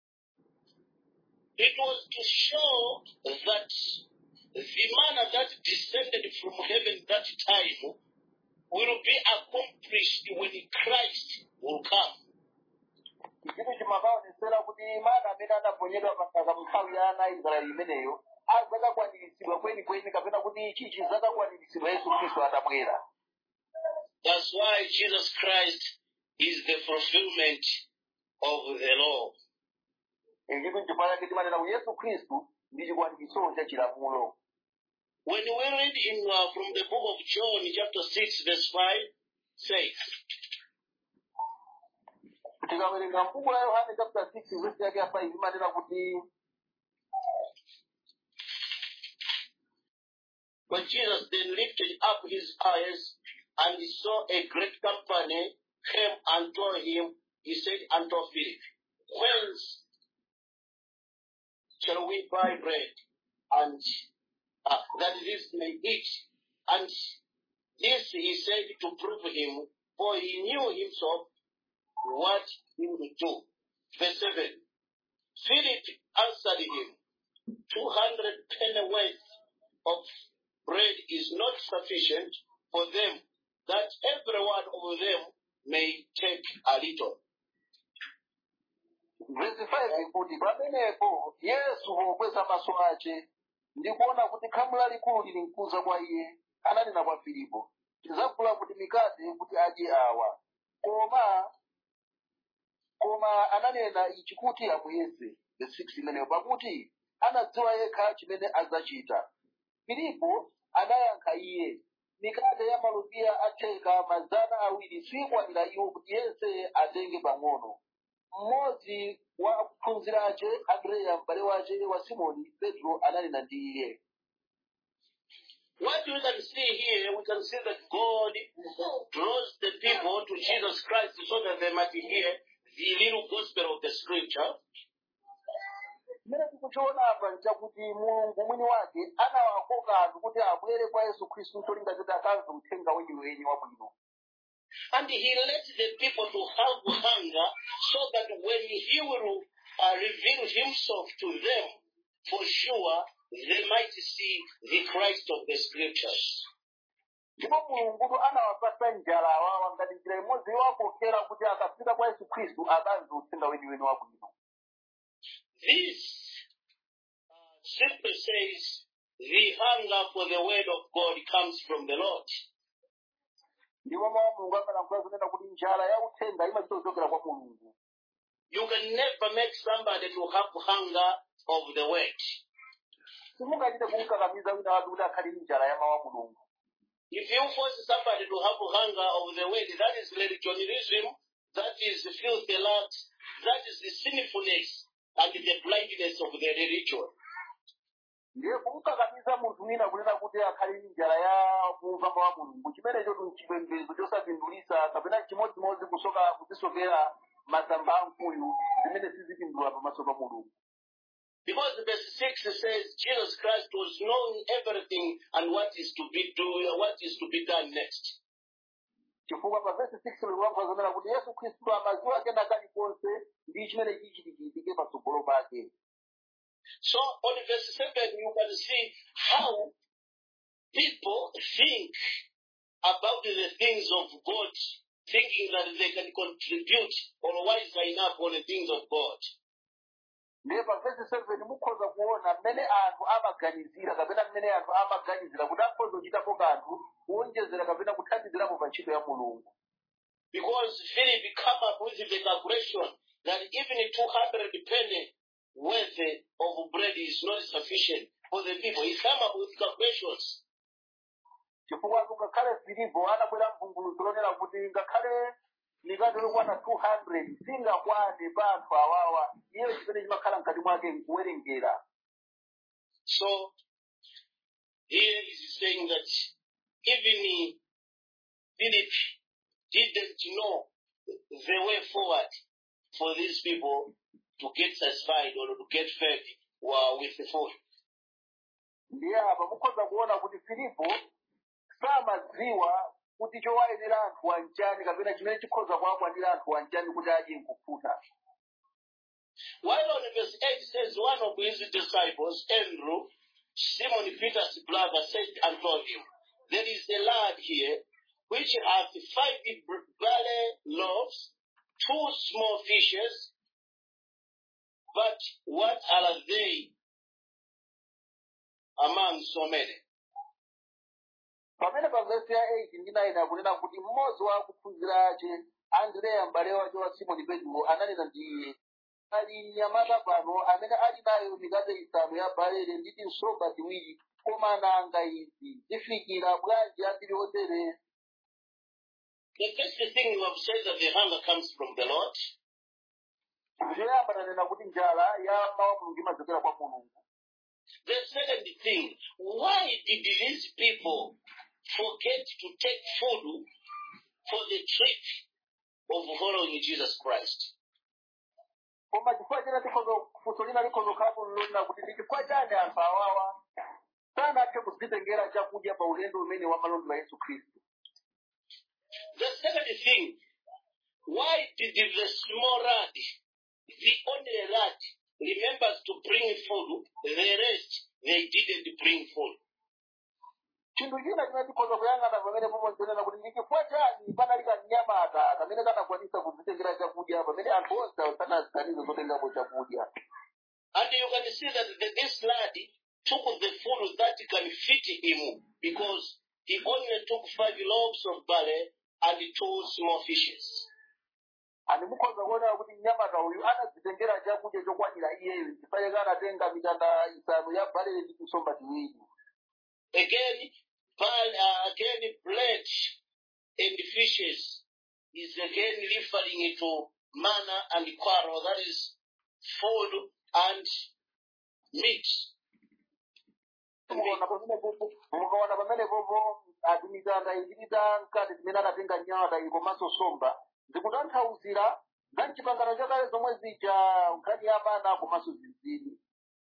It was to show that the manna that descended from heaven that time will be accomplished when Christ will come. Ichitu chimakaonetsera kuti mana amene anaponyedwa pasaka nthawi ya ana Israeli imeneyo azakakwaniritsidwa kwenikweni kapena kuti ichi chizakakwaniritsidwa Yesu Khristu atabwera. That's why Jesus Christ is the fulfillment of the law. Ichitu chifukwa chake timanena kuti Yesu Khristu ndi chikwaniritso cha chilamulo. When we read in uh, from the book of John, chapter six, verse five, says, tikawerenga mbuku la Yohane chapter six, verse yake ya five, imanena kuti when Jesus then lifted up his eyes and he saw a great company came unto him, he said unto Philip, whence shall we buy bread and uh, that this may eat? And this he said to prove him, for he knew himself what he would do. Verse seven. Philip answered him, Two hundred penny worth of bread is not sufficient for them, that every one of them may take a little. Verse five kuti pamenepo Yesu pokweza maso ace ndikuona kuti khamu lalikulu lili mkuza kwa iye, ananena kwa Filipo, tidzagula kuti mikate kuti adye awa. Koma koma ananena ichi kuti amuyese. Verse six imeneyo pakuti anadziwa yekha chimene adzachita. Filipo anayankha iye, mikate ya malupiya atheka mazana awiri sikwanira iwo kuti yense atenge pang'ono. Mmodzi wa ophunzira ace, Andreya m'bale wace wa Simoni Petro, ananena ndi iye. What we can see here, we can see that God draws the people to Jesus Christ so that they might hear the little gospel of the scripture. Mene tikuchiona apa nchakuti Mulungu mwini wake anawakoka anthu kuti abwere kwa Yesu Khristu cholinga choti akamve uthenga wenyiwenyi wabwino. And he let the people to have hunger so that when he will uh, reveal himself to them, for sure, they might see the Christ of the scriptures. Ndipo Mulungu anawapasa njala awawa ngati njira imodzi yowakokera kuti akafika kwa Yesu Khristu akamve uthenga wenyiwenyi wabwino. This uh, simply says the hunger for the word of God comes from the Lord. Ndipo mawu Mulungu amalankhula kunena kuti njala ya uthenga imachokera kwa Mulungu. You can never make somebody to have hunger of the word. Simungachite kumkakamiza wina wake kuti akhale njala ya mawu a Mulungu. If you force somebody to have hunger of the word, that is religionism, that is filthy lust, that is the sinfulness and the blindness of the religion. Ndiye kumkakamiza munthu wina kunena kuti akhale njala ya kumva mawu a Mulungu, chimenecho n'chipembedzo chosapindulitsa kapena chimodzimodzi kusoka kuzisokera masamba a mkuyu zimene sizipindula pamaso pa Mulungu. Because verse six says Jesus Christ was knowing everything and what is to be do, what is to be done next. Chifukwa pa verse six likulankhula zonena kuti Yesu Khristu amadziwa kena kalikonse ndi chimene chichitikire patsogolo pake. So on verse seven you can see how people think about the things of God, thinking that they can contribute or wise enough on the things of God. Ndiye pa verse seven mukhoza kuona mmene anthu amaganizira kapena mmene anthu amaganizira kuti akhoza kuchitapo kanthu kuonjezera kapena kuthandizirapo pa ntchito ya Mulungu. Because Philip come up with the calculation that even two hundred penny worth of bread is not sufficient for the people. He come up with calculations. Chifukwa ngakhale Filipo anabwera mvumbulutso lonena kuti ngakhale mikate yokwana two hundred singakwane pa anthu awawa, iyo chimene chimakhala mkati mwake nkuwerengera. So here is saying that even Philip didn't know the way forward for these people to get satisfied or to get fed with the food. Ndiye apa mukhoza kuona kuti Filipo samadziwa kuti chowayenera anthu wanjani kapena chimene chikhoza kuwakwanira anthu wanjani kuti adye nkukhuta. While on verse eight says one of his disciples, Andrew, Simon Peter's brother, said and told him, there is a lad here which hath five barley loaves, two small fishes, but what are they among so many? Pamene pa verse ya eight ndi nine akunena kuti mmodzi wa ophunzira ace, Andreya m'bale wace wa Simoni Petro, ananena ndi iye, ali mnyamata pano amene ali nayo mikate isanu ya barele ndi tinsomba tiwiri, koma nanga izi zifikira bwanji ambiri otere? The first thing we have said that the hunger comes from the Lord. Ndiyoyamba tanena kuti njala ya mawu Mulungu imachokera kwa Mulungu. The second thing, why did these people forget to take food for the trip of following Jesus Christ? Koma chifukwa china tikhoza funso lina likhoza kukhala lona kuti ndi chifukwa chani anthu awawa sanathe kuzitengera chakudya pa ulendo umene wa malonda wa Yesu Khristu. The second thing, why did the small lad, the only lad, remembers to bring food, the rest, they didn't bring food. chinthu china chimene tikhoza kuyang'ana pamene popo nchonena kuti ndi chifukwa chani panali kanyamata kamene kanakwanisa kudzitengera chakudya pamene anthu onse sanaziganize zotengapo chakudya. And you can see that the, this lad took the food that can fit him because he only took five loaves of barley and two small fishes. And mukhoza kuona kuti mnyamata uyu anadzitengera chakudya chokwanira iyeyo chifukwa anatenga mitanda isanu ya barley ndi nsomba ziwiri. Again, uh, again, bread and fishes is again referring to manna and quarrel, that is food and meat. mukaona pamene popo ati mitanda izipita mkati zimene anatenga nyamata iyi komanso nsomba zikutanthauzira za mchipangano chakale zomwe zija nkhani ya mana komanso zinziri.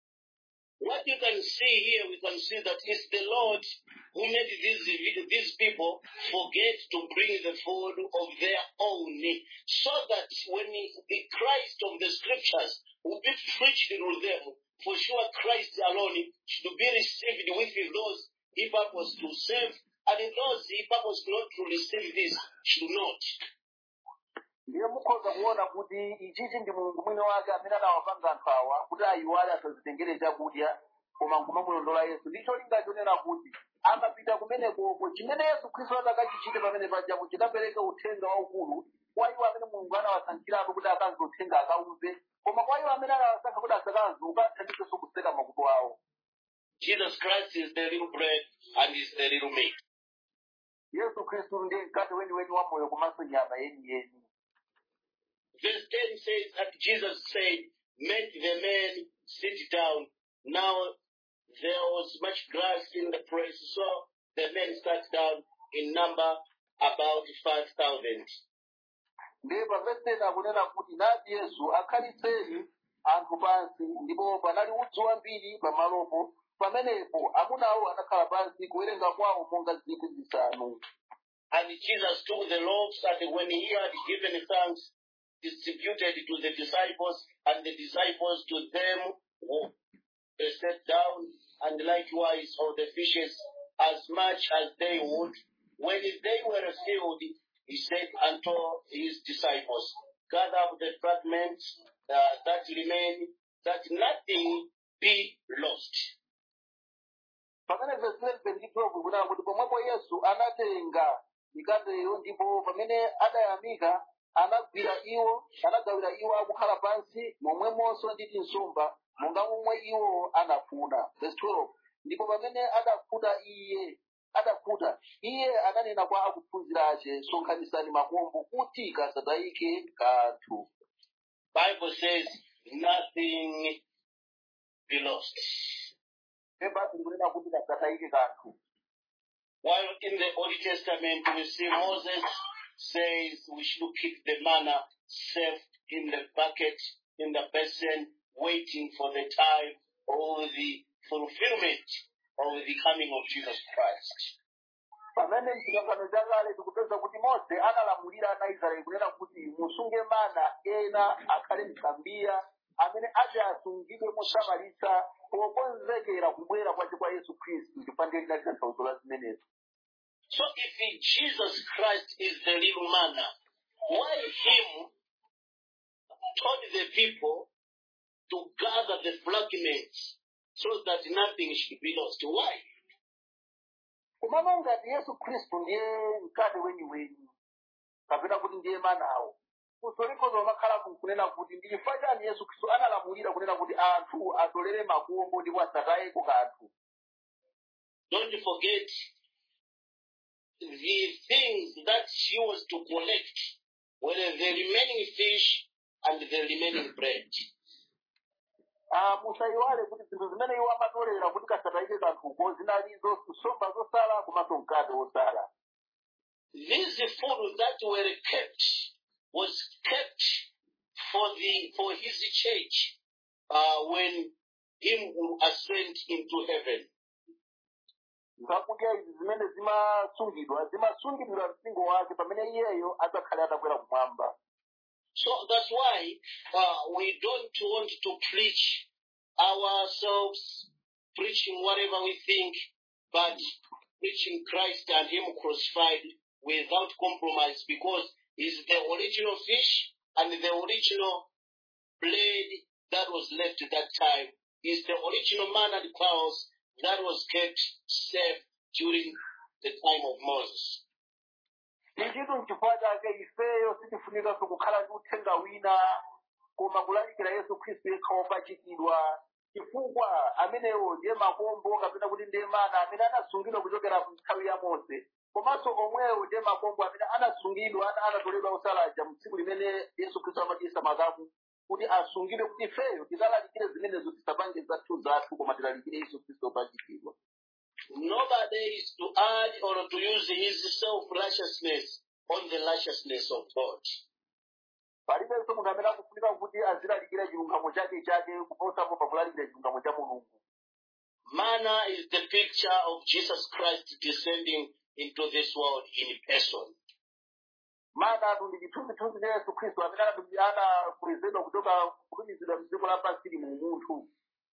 What you can see here, we can see that it's the Lord who made these, these people forget to bring the food of their own, so that when the Christ of the scriptures will be preached to them, for sure Christ alone should be received with those he purposed to save, and those he purposed not to receive this should not. ndiye mukhoza kuona kuti ichichi ndi mulungu mwini wake amene anawapanga anthu awa kuti ayiwale asazitengere chakudya koma nkumamulondola Yesu. Ndicho linga chonena kuti amapita kumenekoko chimene Yesu Khristu atakachichite pamene pajapo chitapereka uthenga waukulu kwa iwo amene mulungu anawasankhiratu kuti akanze uthenga akauze, koma kwa iwo amene anawasankha kuti asakanze ukathandisenso kuseka makutu awo. Jesus Christ is the little bread and is the little meat. Yesu Khristu ndiye mkate weni weni wa moyo komanso nyama yeni yeni. Verse ten says that Jesus said, make the men sit down. Now there was much grass in the place, so the men sat down in number about five thousand. Ndiye pamene akunena kuti nati Yesu akhalitseni anthu pansi ndipo panali udzu wambiri pamalopo pamenepo amunawo anakhala pansi kuwerenga kwawo monga zikwi zisanu. And Jesus took the loaves, and when he had given thanks, distributed to the disciples, and the disciples to them who they sat down, and likewise all the fishes, as much as they would. When they were filled, he said unto his disciples, gather up the fragments uh, that remain, that nothing be lost. Pamene verse ndi twelve kuna kuti pomwepo Yesu anatenga mikateyo ndipo pamene adayamika anagwira iwo anagawira iwo akukhala pansi momwemonso ndi nsomba monga momwe iwo anafuna. Verse twelve ndipo pamene adafuta iye adafuta iye ananena kwa akuphunzira ace sonkhanisani makombo kuti kasatayike kanthu. Bible says nothing be lost. While in the Old Testament we see Moses says we should keep the manna safe in the bucket, in the basin, waiting for the time or the fulfillment of the coming of Jesus Christ. Pamene mchikangano chakale tikupeza kuti Mose analamulira ana Israeli kunena kuti musunge mana ena akhale mkambiya amene aje asungidwe mosamalitsa pokonzekera kubwera kwace kwa Yesu Khristu chifandira cha sauzola zimenezo. So if Jesus Christ is the little manna, why him told the people to gather the fragments so that nothing should be lost? Why? Kumama ngati Yesu Khristu ndiye mkate weni weni kapena kuti ndiye manawo kusolikozo makhala kunena kuti ndi chifukwa chani Yesu Khristu analamulira kunena kuti anthu atolere makombo ndipo asatayeko kanthu. Don't forget the things that he was to collect were the remaining fish and the remaining bread. Ah, musayiwale kuti zinthu zimene iwo amatolera kuti kasatayike kanthuko zinalizo nsomba zosala komanso mkate wosala. These food that were kept was kept for the for his church uh, when him will ascend into heaven. Zakudya izi zimene zimasungidwa zimasungidwira mpingo wake pamene iyeyo adzakhale atakwera kumwamba. So that's why uh, we don't want to preach ourselves, preaching whatever we think, but preaching Christ and Him crucified without compromise, because He's the original fish and the original bread that was left at that time. Is the original manna and clouds that was kept safe during the time of Moses. Ichitu n'chifukwa chake ifeyo sitifunika kukhala ndi uthenga wina koma kulalikira Yesu Khristu yekha wopachikidwa, chifukwa amenewo ndiye makombo kapena kuti ndiye mana amene anasungidwa kuchokera nthawi ya Mose, komanso omwewo ndiye makombo amene anasungidwa anatoledwa usalaja mtsiku limene Yesu Khristu amachisa makamu kuti asungidwe kuti ifeyo tidalalikire zimenezo tisapange zathu zathu koma tilalikire Yesu Khristu wopachikidwa. Nobody is to add or to use his self-righteousness on the righteousness of God. Palibenso munthu amene akufunika kuti azilalikira chilungamo chake chake kuposapo pakulalikira chilungamo cha Mulungu. Manna is the picture of Jesus Christ descending into this world in person. Mana ndi chithunzithunzi cha Yesu Khristu amene anakwezedwa kuchoka kutumizidwa mdziko lapansi mu munthu.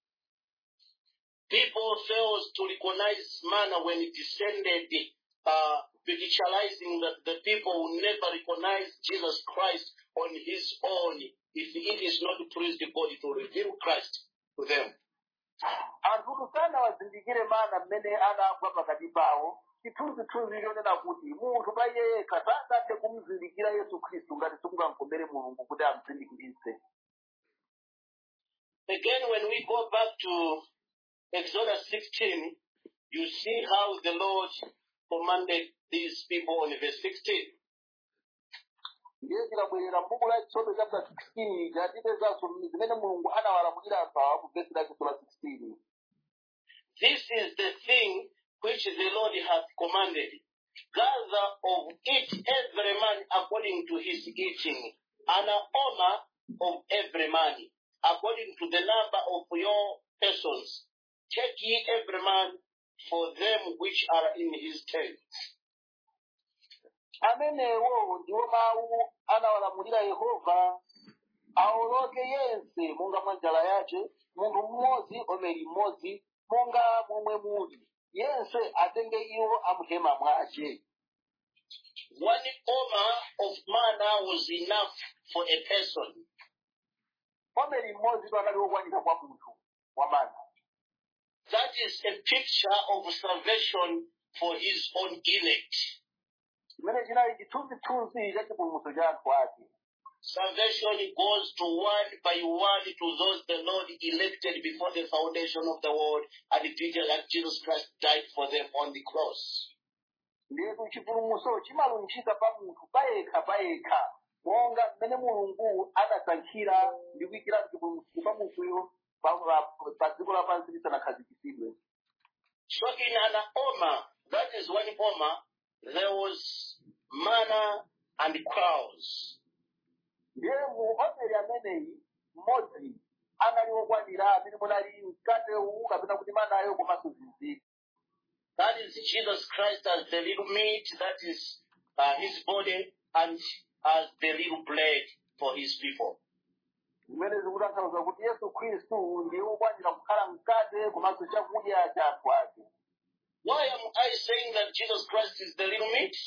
People failed to recognize manna when it descended, uh, picturizing that the people will never recognize Jesus Christ on his own if it is not pleased God to reveal Christ to them. Anthu sana wazindikire mana mmene anagwa pakati pawo, chithunzithunzi chonena kuti munthu pa iye yekha sangathe kumuzindikira Yesu Khristu ngati sikungamkomere Mulungu kuti amuzindikiritse. Again, when we go back to Exodus sixteen, you see how the Lord commanded these people on verse sixteen. Ndiye tikabwerera m'buku la Exodus chapter sixteen, tipezanso zimene Mulungu anawalamulira anthu awa ku verse la sixteen. This is the thing which the Lord hath commanded. Gather of it every man according to his eating, and an omer of every man according to the number of your persons. Take ye every man for them which are in his tent. Amenewo ndiwo mawu anawalamulira Yehova, awoloke yense monga mwa njala yace, munthu mmodzi omeri mmodzi monga momwe muli, yense atenge iwo amuhema mwace. One omer of manna was enough for a person. Omeri mmodzi panali wokwanira kwa munthu wa mana. That is a picture of salvation for his own elect. Salvation goes to one by one to those the Lord elected before the foundation of the world, and it is that Jesus Christ died for them on the cross. Monga mmene Mulungu anasankhira ndi kuyikira chipulumutso pa munthuyo pa dziko lapansi lisanakhazikitsidwe. So in an omer, that is one omer, there was manna and quails. Ndiye mu omeri ameneyi mmodzi anali wokwanira amene munali mkate uwu kapena kuti manayo komanso zinziri. That is Jesus Christ as the little meat, that is uh, his body, and as the little bread for his people. Why am I saying that Jesus Christ is the little meat?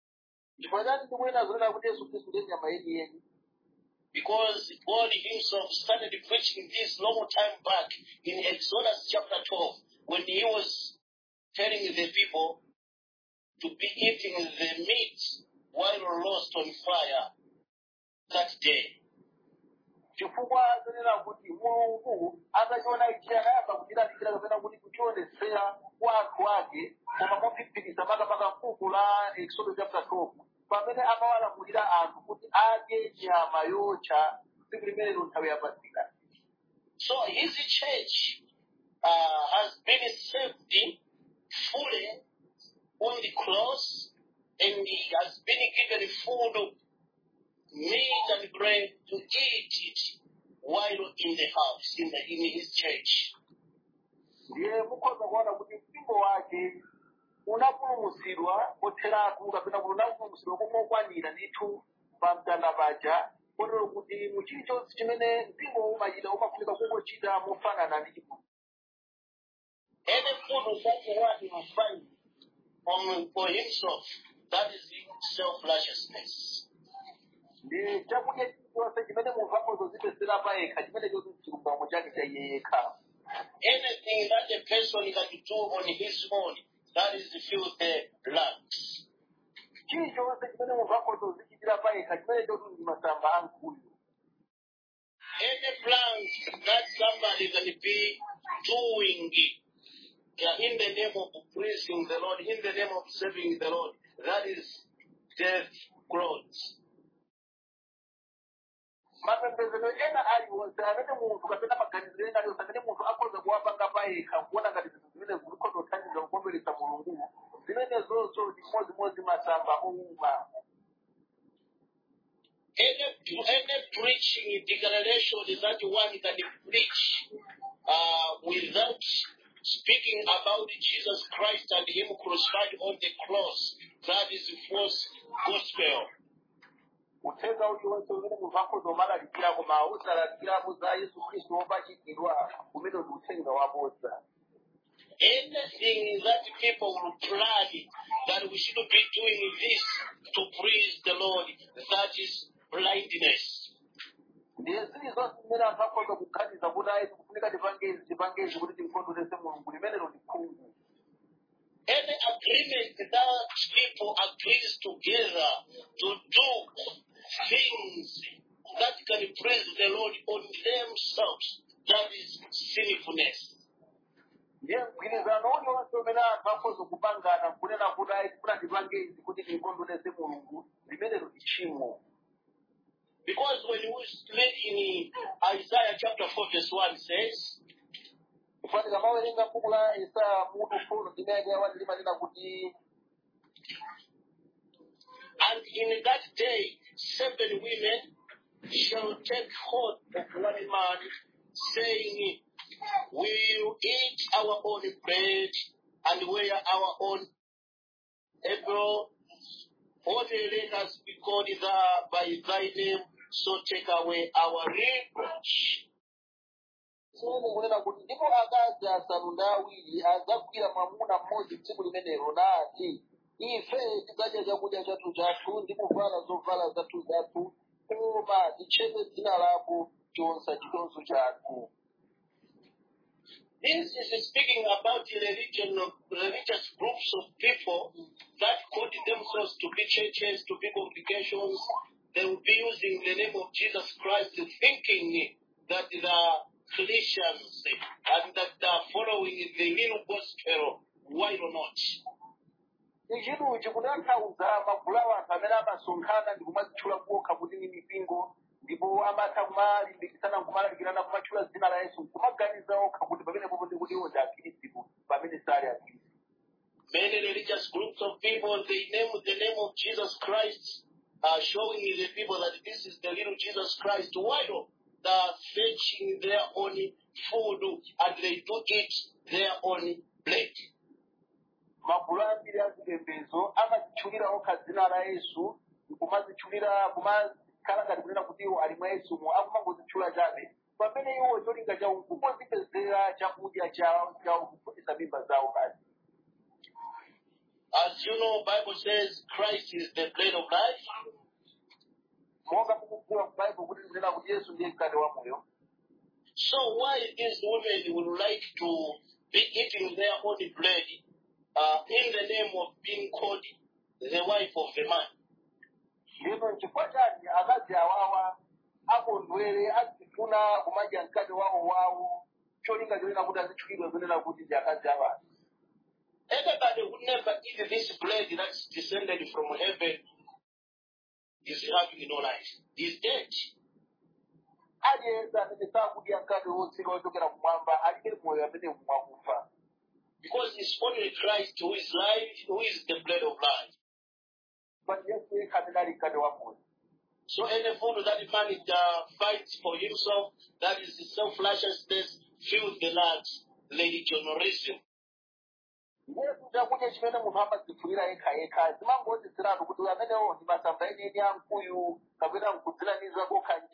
Because God himself started preaching this long time back in Exodus chapter twelve, when he was telling the people to be eating the meat while roast on fire that day. Chifukwa zonena kuti Mulungu atachiona ichiyayamba kuchilalikira kapena kuti kuchionesera kwa anthu ake koma mophiphiritsa makamaka mbuku la Exodus chapter twelve, pamene amawalamulira anthu kuti adye nyama yocha tsiku limenelo nthawi ya Pasika. So his church uh, has been saved fully on the cross, and he has been given food of meat and bread to eat it while in the house, in the in his church. Ndiye mukhoza kuona kuti mpingo wake unapulumutsidwa kotheratu kapena kuti unapulumutsidwa komwe okwanira ndithu pa mtanda paja kotero kuti mu chilichonse chimene mpingo umachita umafunika kungochita mofanana ndi chipululu. Any food that one will find on for himself, that is self-righteousness. Ndi chakudya chilichonse chimene munthu akozozipezera pa yekha chimene choti chilungamo chake cha iye yekha. Anything that a person can do on his own, that is filthy rags. Chilichonse chimene munthu akozozichitira pa yekha chimene choti ndi masamba a mkuyu. Any plans that somebody can be doing uh, in the name of praising the Lord, in the name of serving the Lord, that is death clothes. Mapembedzero ena aliwonse amene munthu kapena maganiziro ena aliwonse amene munthu akhoza kuwapanga pa yekha kuona ngati zinthu zimene zikhoza kuthandiza kukomberetsa Mulungu, zimenezonso ndi chimodzimodzi masamba owuma. Any, any preaching declaration that one can preach uh, without speaking about Jesus Christ and Him crucified on the cross, that is false gospel. Uthenga uliwonse umene munthu akhoza kumalalikira koma usalalikiramo za Yesu Khristu wopachikidwa umene ndi uthenga wabodza. Anything that people will plan that we should be doing this to praise the Lord, that is blindness. Ndiye zili zonse zimene anthu akhoza kukhaniza kuti ayi tikufunika tipangezi tipangezi kuti timkondweretse Mulungu limenelo ndi khungu. Any agreement that people agrees together to do things that can praise the Lord on themselves, that is sinfulness. Ndiye mgwirizano uliwonse umene anthu akhoza kupangana kunena kuti ayi tikufuna tipangezi kuti timkondweretse Mulungu limenelo ndi tchimo. Because when we read in Isaiah chapter four verse one says, kufanika mawerenga buku la Isaya mutu four ndimene awati limanena kuti, and in that day seven women shall take hold of one man, saying, we will eat our own bread and wear our own apparel. Only let us be called thou by thy name, so take away our reproach. Somo kunena kuti ndipo akazi asanu ndi awiri adzagwira mwamuna mmodzi tsiku limenelo nati, ife tidzadya chakudya chathu chathu ndi kuvala zovala zathu zathu, koma titchedwe dzina lako chonsa chitonzo chathu. This is speaking about religion, religious groups of people that call themselves to be churches, to be congregations. They will be using the name of Jesus Christ, thinking that they are Christians and that they are following the real gospel. Why or not? Ichitu chikutanthauza magulu a anthu amene amasonkhana ndi kumadzitchula kokha kuti ni mipingo, ndipo amatha kumalimbikitsana kumalalikirana kumatchula dzina la Yesu kumaganiza okha kuti pamene popo ndi kuti iwo ndi akhristu pamene sali akhristu. Many religious groups of people, they name the name of Jesus Christ, uh, showing the people that this is the little Jesus Christ. Why not? They are fetching their own food and they do eat their own bread. Magulu ambiri azipembedzo amadzitchulira okha dzina la Yesu, kumadzitchulira kumakhala ngati kunena kuti iwo ali mwa Yesumo, akumangodzitchula chabe pamene iwo cholinga chawo kungozipezera chakudya chawo chawo kufutisa mimba zawo basi. As you know, Bible says Christ is the bread of life. Monga mukudziwa Bible kuti kunena kuti Yesu ndiye mkate wa moyo. So why these women would like to be eating their own bread uh, in the name of being called the wife of the man? Ndipo chifukwa chani akazi awawa akondwere azifuna kumadya mkate wawo wawo cholinga chonena kuti azitchulidwe zonena kuti ndi akazi awa. Anybody who never eat this bread that's descended from heaven is having no life. He's dead. Aliyense amene sakudya mkate wotsika wochokera kumwamba alibe moyo amene mwakufa. Because it's only Christ who is life, who is the bread of life. But Yesu yekha amene ali mkate wa moyo. So any food that man uh, fights for himself, that is self-righteousness, fills the lands, religionism. Yesu chakudya chimene munthu amadzipfulira yekha yekha zimangodzitsiratu kuti amenewo ndi masamba enieni amkuyu kapena nkudziraniza kokha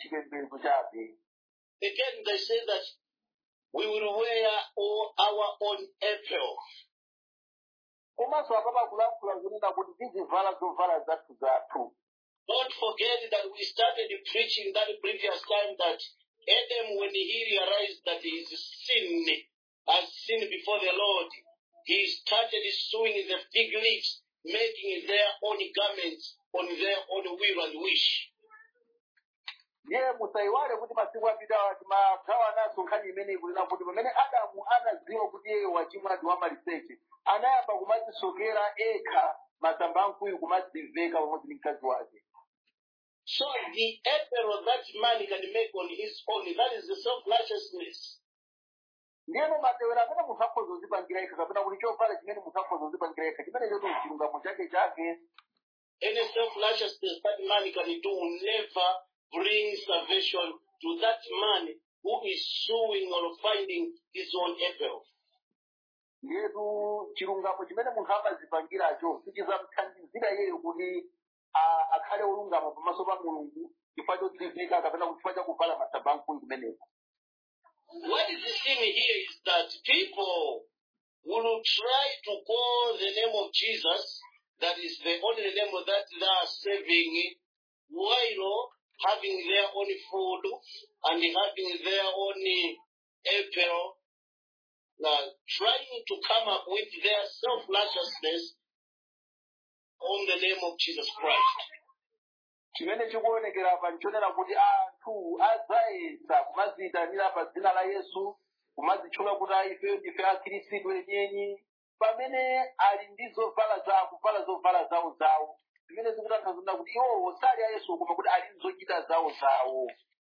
chipembedzo chabe. Again, they say that we will wear all our own apparel. Komanso akabakulankhula kunena kuti tizivala zovala zathu zathu. Don't forget that we started preaching that previous time that Adam, when he realized that his sin has sinned before the Lord, he started sewing the fig leaves, making their own garments on their own will and wish. Ye musaiwale kuti masiku apitawa timagawa naso nkhani imene ikulina kuti pamene Adamu anadziwa kuti yeye wachimwa ndi wamaliseche, anayamba kumadzisokera ekha masamba amkuyu kumadziveka pamodzi ndi mkazi wake. So the apparel that man can make on his own, that is the self-righteousness. Ndiyeno matewera amene munthu akhoza kudzipangira ekha kapena kuti chovala chimene munthu akhoza kudzipangira ekha chimene choto chilungamo chake chake. Any self-righteousness that man can do will never bring salvation to that man who is sewing or finding his own apparel. Ndiyetu chilungamo chimene munthu amadzipangiracho sichizamthandizira yeye kuti akhale olungama pamaso pa Mulungu chifukwa chodziveka kapena chifukwa chakuvala masamba amkuyu kumeneko. What is the thing here is that people will try to call the name of Jesus, that is the only name that they are serving, while having their own food and having their own apparel, uh, trying to come up with their self-righteousness on the name of Jesus Christ. Chimene chikuonekera pa nchonera kuti anthu adzayesa kumadziyitanira pa dzina la Yesu, kumadzitchula kuti ife ndife akhristu enyenyi, pamene ali ndi zovala zawo, kuvala zovala zawo zawo. Zimene zikutanthauza kuti iwo sali a Yesu koma kuti ali zochita zawo zawo.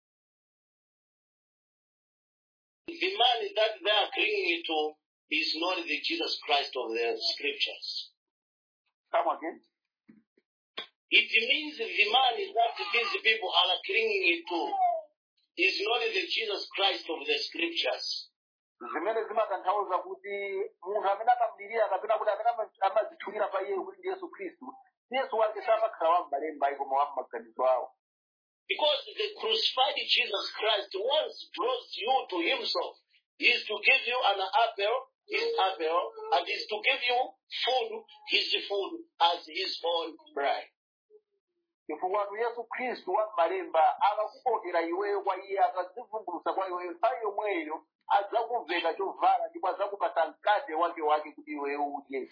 The man that they are clinging to is not the Jesus Christ of the scriptures. Come again. It means the man that these people are clinging to is not the Jesus Christ of the scriptures. Zimene zimatanthauza kuti munthu amene akamlirira kapena kuti amene amadzitchulira pa iye kuti ndi Yesu Khristu, Yesu wake samakhala wam'malemba koma wam'maganizo awo. Because the crucified Jesus Christ once draws you to himself, he is to give you an apple, his apple, and is to give you food, his food, as his own bride. Chifukwa Yesu Khristu wam'malemba akakukokera iweyo kwa iye akadzivumbulutsa kwa iweyo nthawi yomweyo adzakuveka chovala ndipo adzakupatsa mkate wake wake kuti iweyo udye.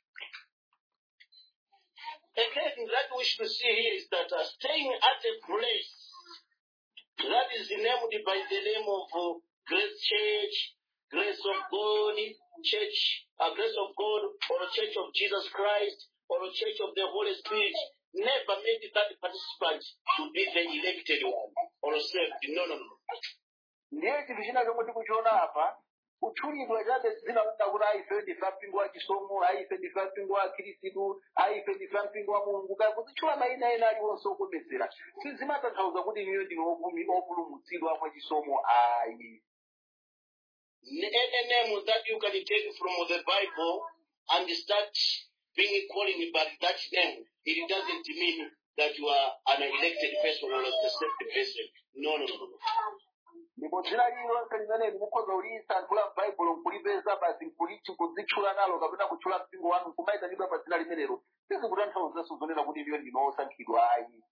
Again, that we should see here is that uh, staying at a place that is named by the name of uh, Grace Church, Grace of God, Church, uh, Grace of God, or Church of Jesus Christ, or Church of the Holy Spirit, never made that participant to be the elected one or saved. No, no, no. Ndiye chinthu china chomwe tikuchiona apa, kutchulidwa chabe zina kuti kuti aife ndife mpingo wa chisomo, aife ndife mpingo wa Khristu, aife ndife mpingo wa Mulungu, kaya kuzitchula mayina ena aliwonse okometsera. Sizimatanthauza kuti inuyo ndinu opulumutsidwa mwa chisomo ayi. Any name that you can take from the Bible and start being calling by that name, it doesn't mean that you are an elected person or a saved person. No, no, no, no. Ndipo dzina lililonse limene mukhoza kulisanthula m'Baibulo nkulipeza basi nkulichi kudzitchula nalo kapena kutchula mpingo wanu nkumayitanidwa pa dzina limenelo, sizikutanthauzenso zonena kuti inuyo ndinu osankhidwa ayi.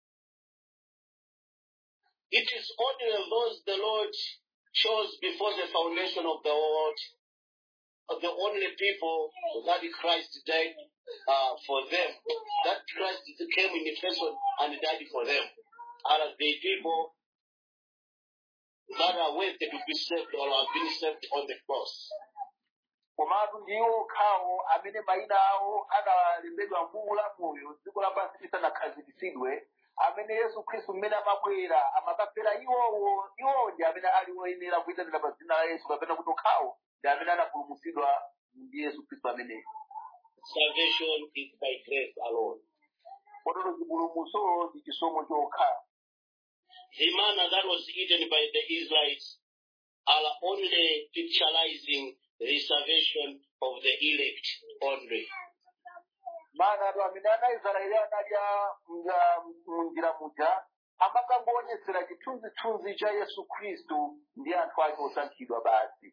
It is only those the Lord chose before the foundation of the world, the only people that Christ died uh, for them, that Christ came in person and died for them, are the people that are worthy to be saved or have been saved on the cross. Komatu ndiwo okhawo amene mayina awo analembedwa m'buku la moyo dziko lapansi lisanakhazikitsidwe, amene Yesu Khristu mmene amabwera amakafera iwowo, iwowo ndi amene ali oyenera kuyitanira pa dzina la Yesu kapena kuti okhawo ndi amene anapulumutsidwa ndi Yesu Khristu ameneyo. Salvation is by grace alone. Kotero chipulumutso ndi chisomo chokha. The manna that was eaten by the Israelites are only picturizing the salvation of the elect only. Mana atu amene ana Israeli analya munjira muja amakangoonetsera chithunzithunzi cha Yesu Khristu ndi anthu ake osankhidwa basi.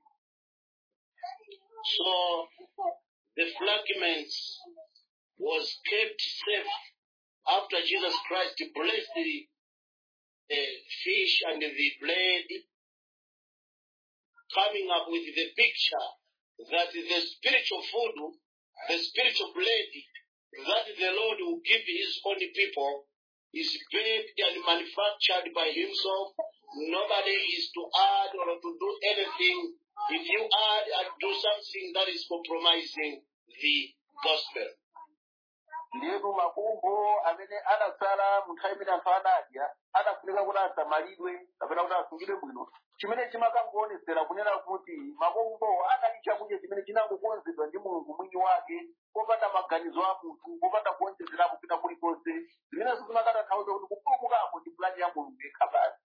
So the fragments was kept safe after Jesus Christ blessed the uh, fish and the bread, coming up with the picture that the spiritual food, the spiritual bread that the Lord will give his own people is baked and manufactured by himself. Nobody is to add or to do anything. If you add and do something that is compromising the gospel. Ndipo makumbo amene anatsala munthawi imene anthu anadya anafunika kuti asamalidwe kapena kuti asungidwe bwino. Chimene chimakangoonetsera kunena kuti makumbo anali chakudya chimene chinangokonzedwa ndi Mulungu mwini wake popanda maganizo a munthu popanda kuonjezerapo kwina kulikonse. Zimenenso zimatanthauza kuti kupulumukako ndi plani ya Mulungu yekha basi.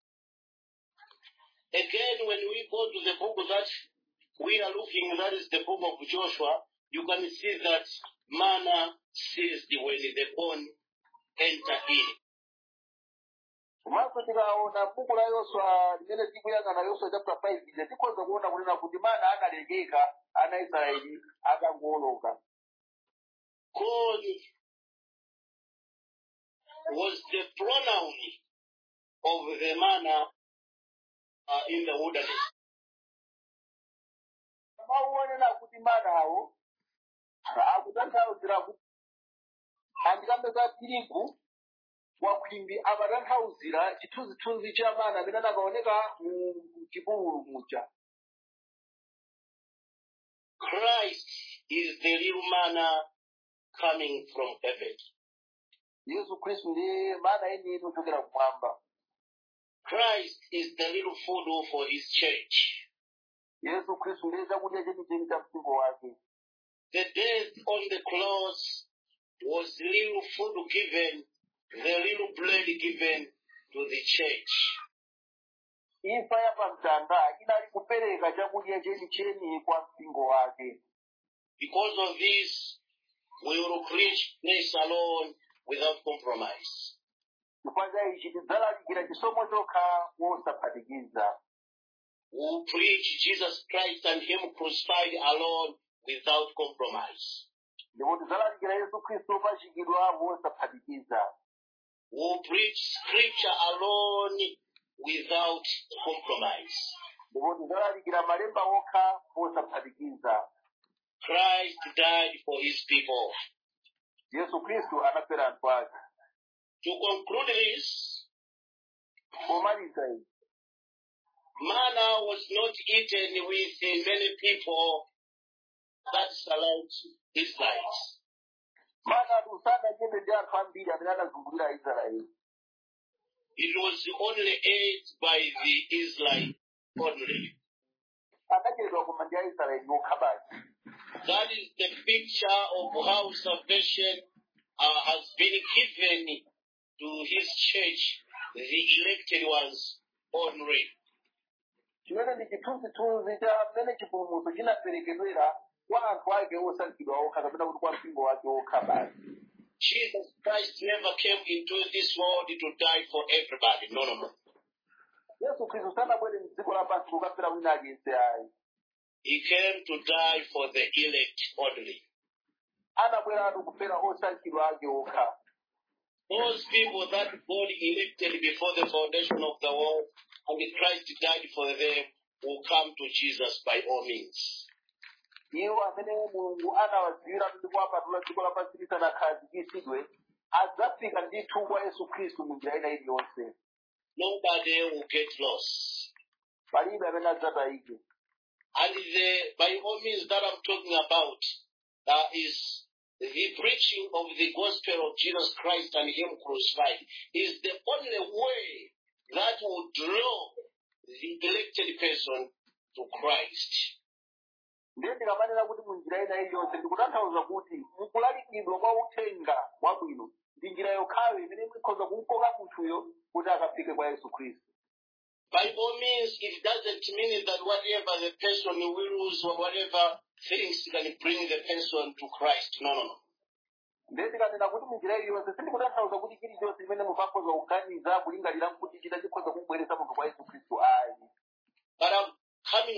Again, when we go to the book that we are looking, that is the book of Joshua, you can see that manna ceased when the corn entered in. Komanso tikaona buku la Yoswa limene tikuyang'ana Yoswa chapter five ija tikhoza kuona kunena kuti mana analengeka ana Israeli akangooloka. Corn was the pronoun of the manna uh, in the wilderness. Mauonena kuti mana awo akutanthauzira kuti andikambeza tirigu wakhwimbi amatanthauzira chithunzithunzi cha mana amene anakaoneka mu chipululu muja. Christ is the little manna coming from heaven. Yesu Khristu ndiye mana yeniyeni kuchokera kumwamba. Christ is the little food for his church. Yesu Khristu ndiye chakudya chenicheni cha mpingo wake. The death on the cross was little food given, the little bread given to the church. Imfa ya pamtanda inali kupereka chakudya chenicheni kwa mpingo wake. Because of this, we will preach grace alone without compromise. Chifukwa ichi tidzalalikira chisomo chokha wosaphatikiza. We will preach Jesus Christ and him crucified alone without compromise. Ndipo tidzalalikira Yesu Khristu opachikidwa wosaphatikiza. We will preach scripture alone without compromise. Ndipo tidzalalikira malemba okha wosaphatikiza. Christ died for his people. Yesu Khristu anafera anthu ake. To conclude this, pomaliza ichi, manna was not eaten with many people that surround Israelites. Mana lusana jende ndi anthu ambiri amene anazungulira Israeli. It was only ate by the Israelites only. Anadyedwa koma ndi Aisraeli okha basi. That is the picture of how salvation uh, has been given to his church, the elected ones only. Chimene ndi chithunzithunzi cha mmene chipulumutso chinaperekedwera kwa anthu ake osankhidwa okha kapena kuti kwa mpingo wake okha basi. Jesus Christ never came into this world to die for everybody. No, no, no. Yesu Khristu sanabwere m'dziko lapansi kukafera wina aliyense ayi. He came to die for the elect only. Anabweratu kufera osankhidwa ake okha. Those people that God elected before the foundation of the world and Christ died for them will come to Jesus by all means. Iwo amene Mulungu anawadziwira kuti kuwapatula dziko lapansi lisanakhazikitsidwe adzafika ndithu kwa Yesu Khristu mu njira ina iliyonse. Nobody will get lost. Palibe amene adzatayike. And the, by all means that I'm talking about uh, is the preaching of the gospel of Jesus Christ and him crucified is the only way that will draw the elected person to Christ. Ndiye ndikamanena kuti mu njira ina iliyonse ndikutanthauza kuti mukulalikidwa kwa uthenga wabwino ndi njira yokhayo imene ikhoza kumkoka munthuyo kuti akafike kwa Yesu Khristu. By all means, it doesn't mean that whatever the person wills or whatever things can bring the person to Christ. No, no, no. Ndiye ndikanena kuti mu njira iliyonse sindikutanthauza kuti chilichonse imene mukakhoza kuganiza kulingalira kuti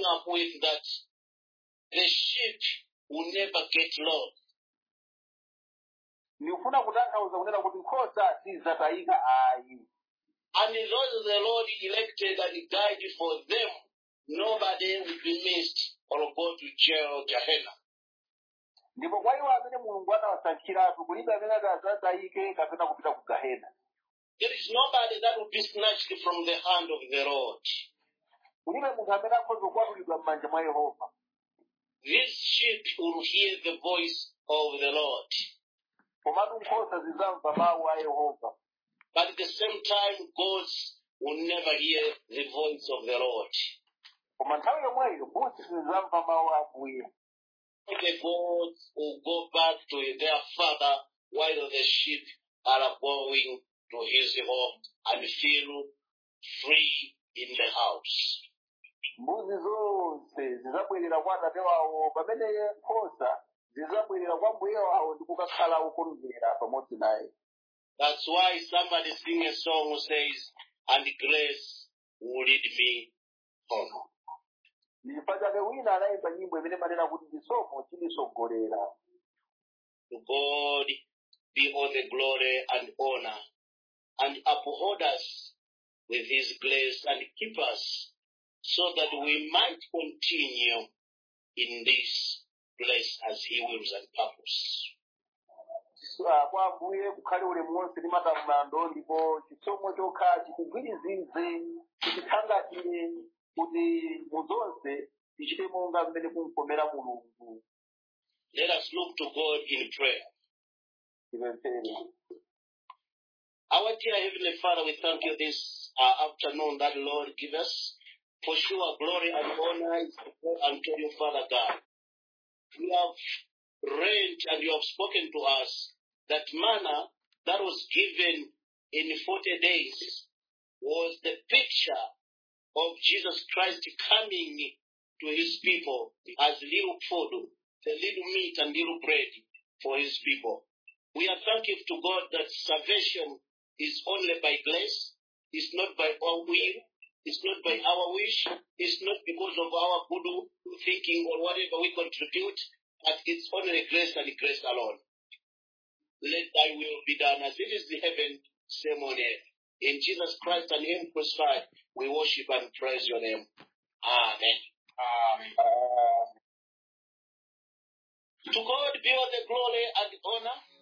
coming up with that the sheep will never get lost. Ndikufuna kutanthauza kunena kuti nkhosa sizatayika ayi. And those the Lord elected and died for them, nobody will be missed or go to jail, Gehenna. Ndipo kwa iwo amene Mulungu anawasankhiratu kulibe amene adzatayike kapena kupita ku Gahena. There is nobody that will be snatched from the hand of the Lord. Kulibe munthu amene akhoza kukwatulidwa m'manja mwa Yehova. These sheep will hear the voice of the Lord. Komatu nkhosa zidzamva mawu a Yehova. But at the same time, goats will never hear the voice of the Lord. Koma nthawi yomweyo mbuzi zidzamva mawu a Ambuye. The goats will go back to their father while the sheep are going to his home and feel free in the house. Mbuzi zonse zidzabwerera kwa atate wawo pamene nkhosa zidzabwerera kwa mbuye wawo ndi kukakhala ukondwera pamodzi naye. That's why somebody sing a song who says, and grace will lead me home. Ndipachake wina anayimba nyimbo imene manena kuti chisomo chilisogolera. To God be all the glory and honor, and uphold us with his grace and keep us, so that we might continue in this place as he wills and purpose. Kwa Ambuye kukhale ulemu wonse ndi matamando ndipo chisomo chokha chikugwirizize chitithangatire kuti muzonse tichite monga mmene kumkomera Mulungu. Let us look to God in prayer. Our dear Heavenly Father, we thank you this uh, afternoon that Lord give us. For sure, glory and honor is unto you, Father God. You have reigned and you have spoken to us that manna that was given in forty days was the picture of Jesus Christ coming to his people as little food, the little meat and little bread for his people. We are thankful to God that salvation is only by grace, it's not by our will, it's not by our wish, it's not because of our good thinking or whatever we contribute, but it's only grace and grace alone. Let thy will be done as it is in heaven, same on earth. In Jesus Christ and him crucified, we worship and praise your name. Amen. Amen. Uh, to God be all the glory and honor.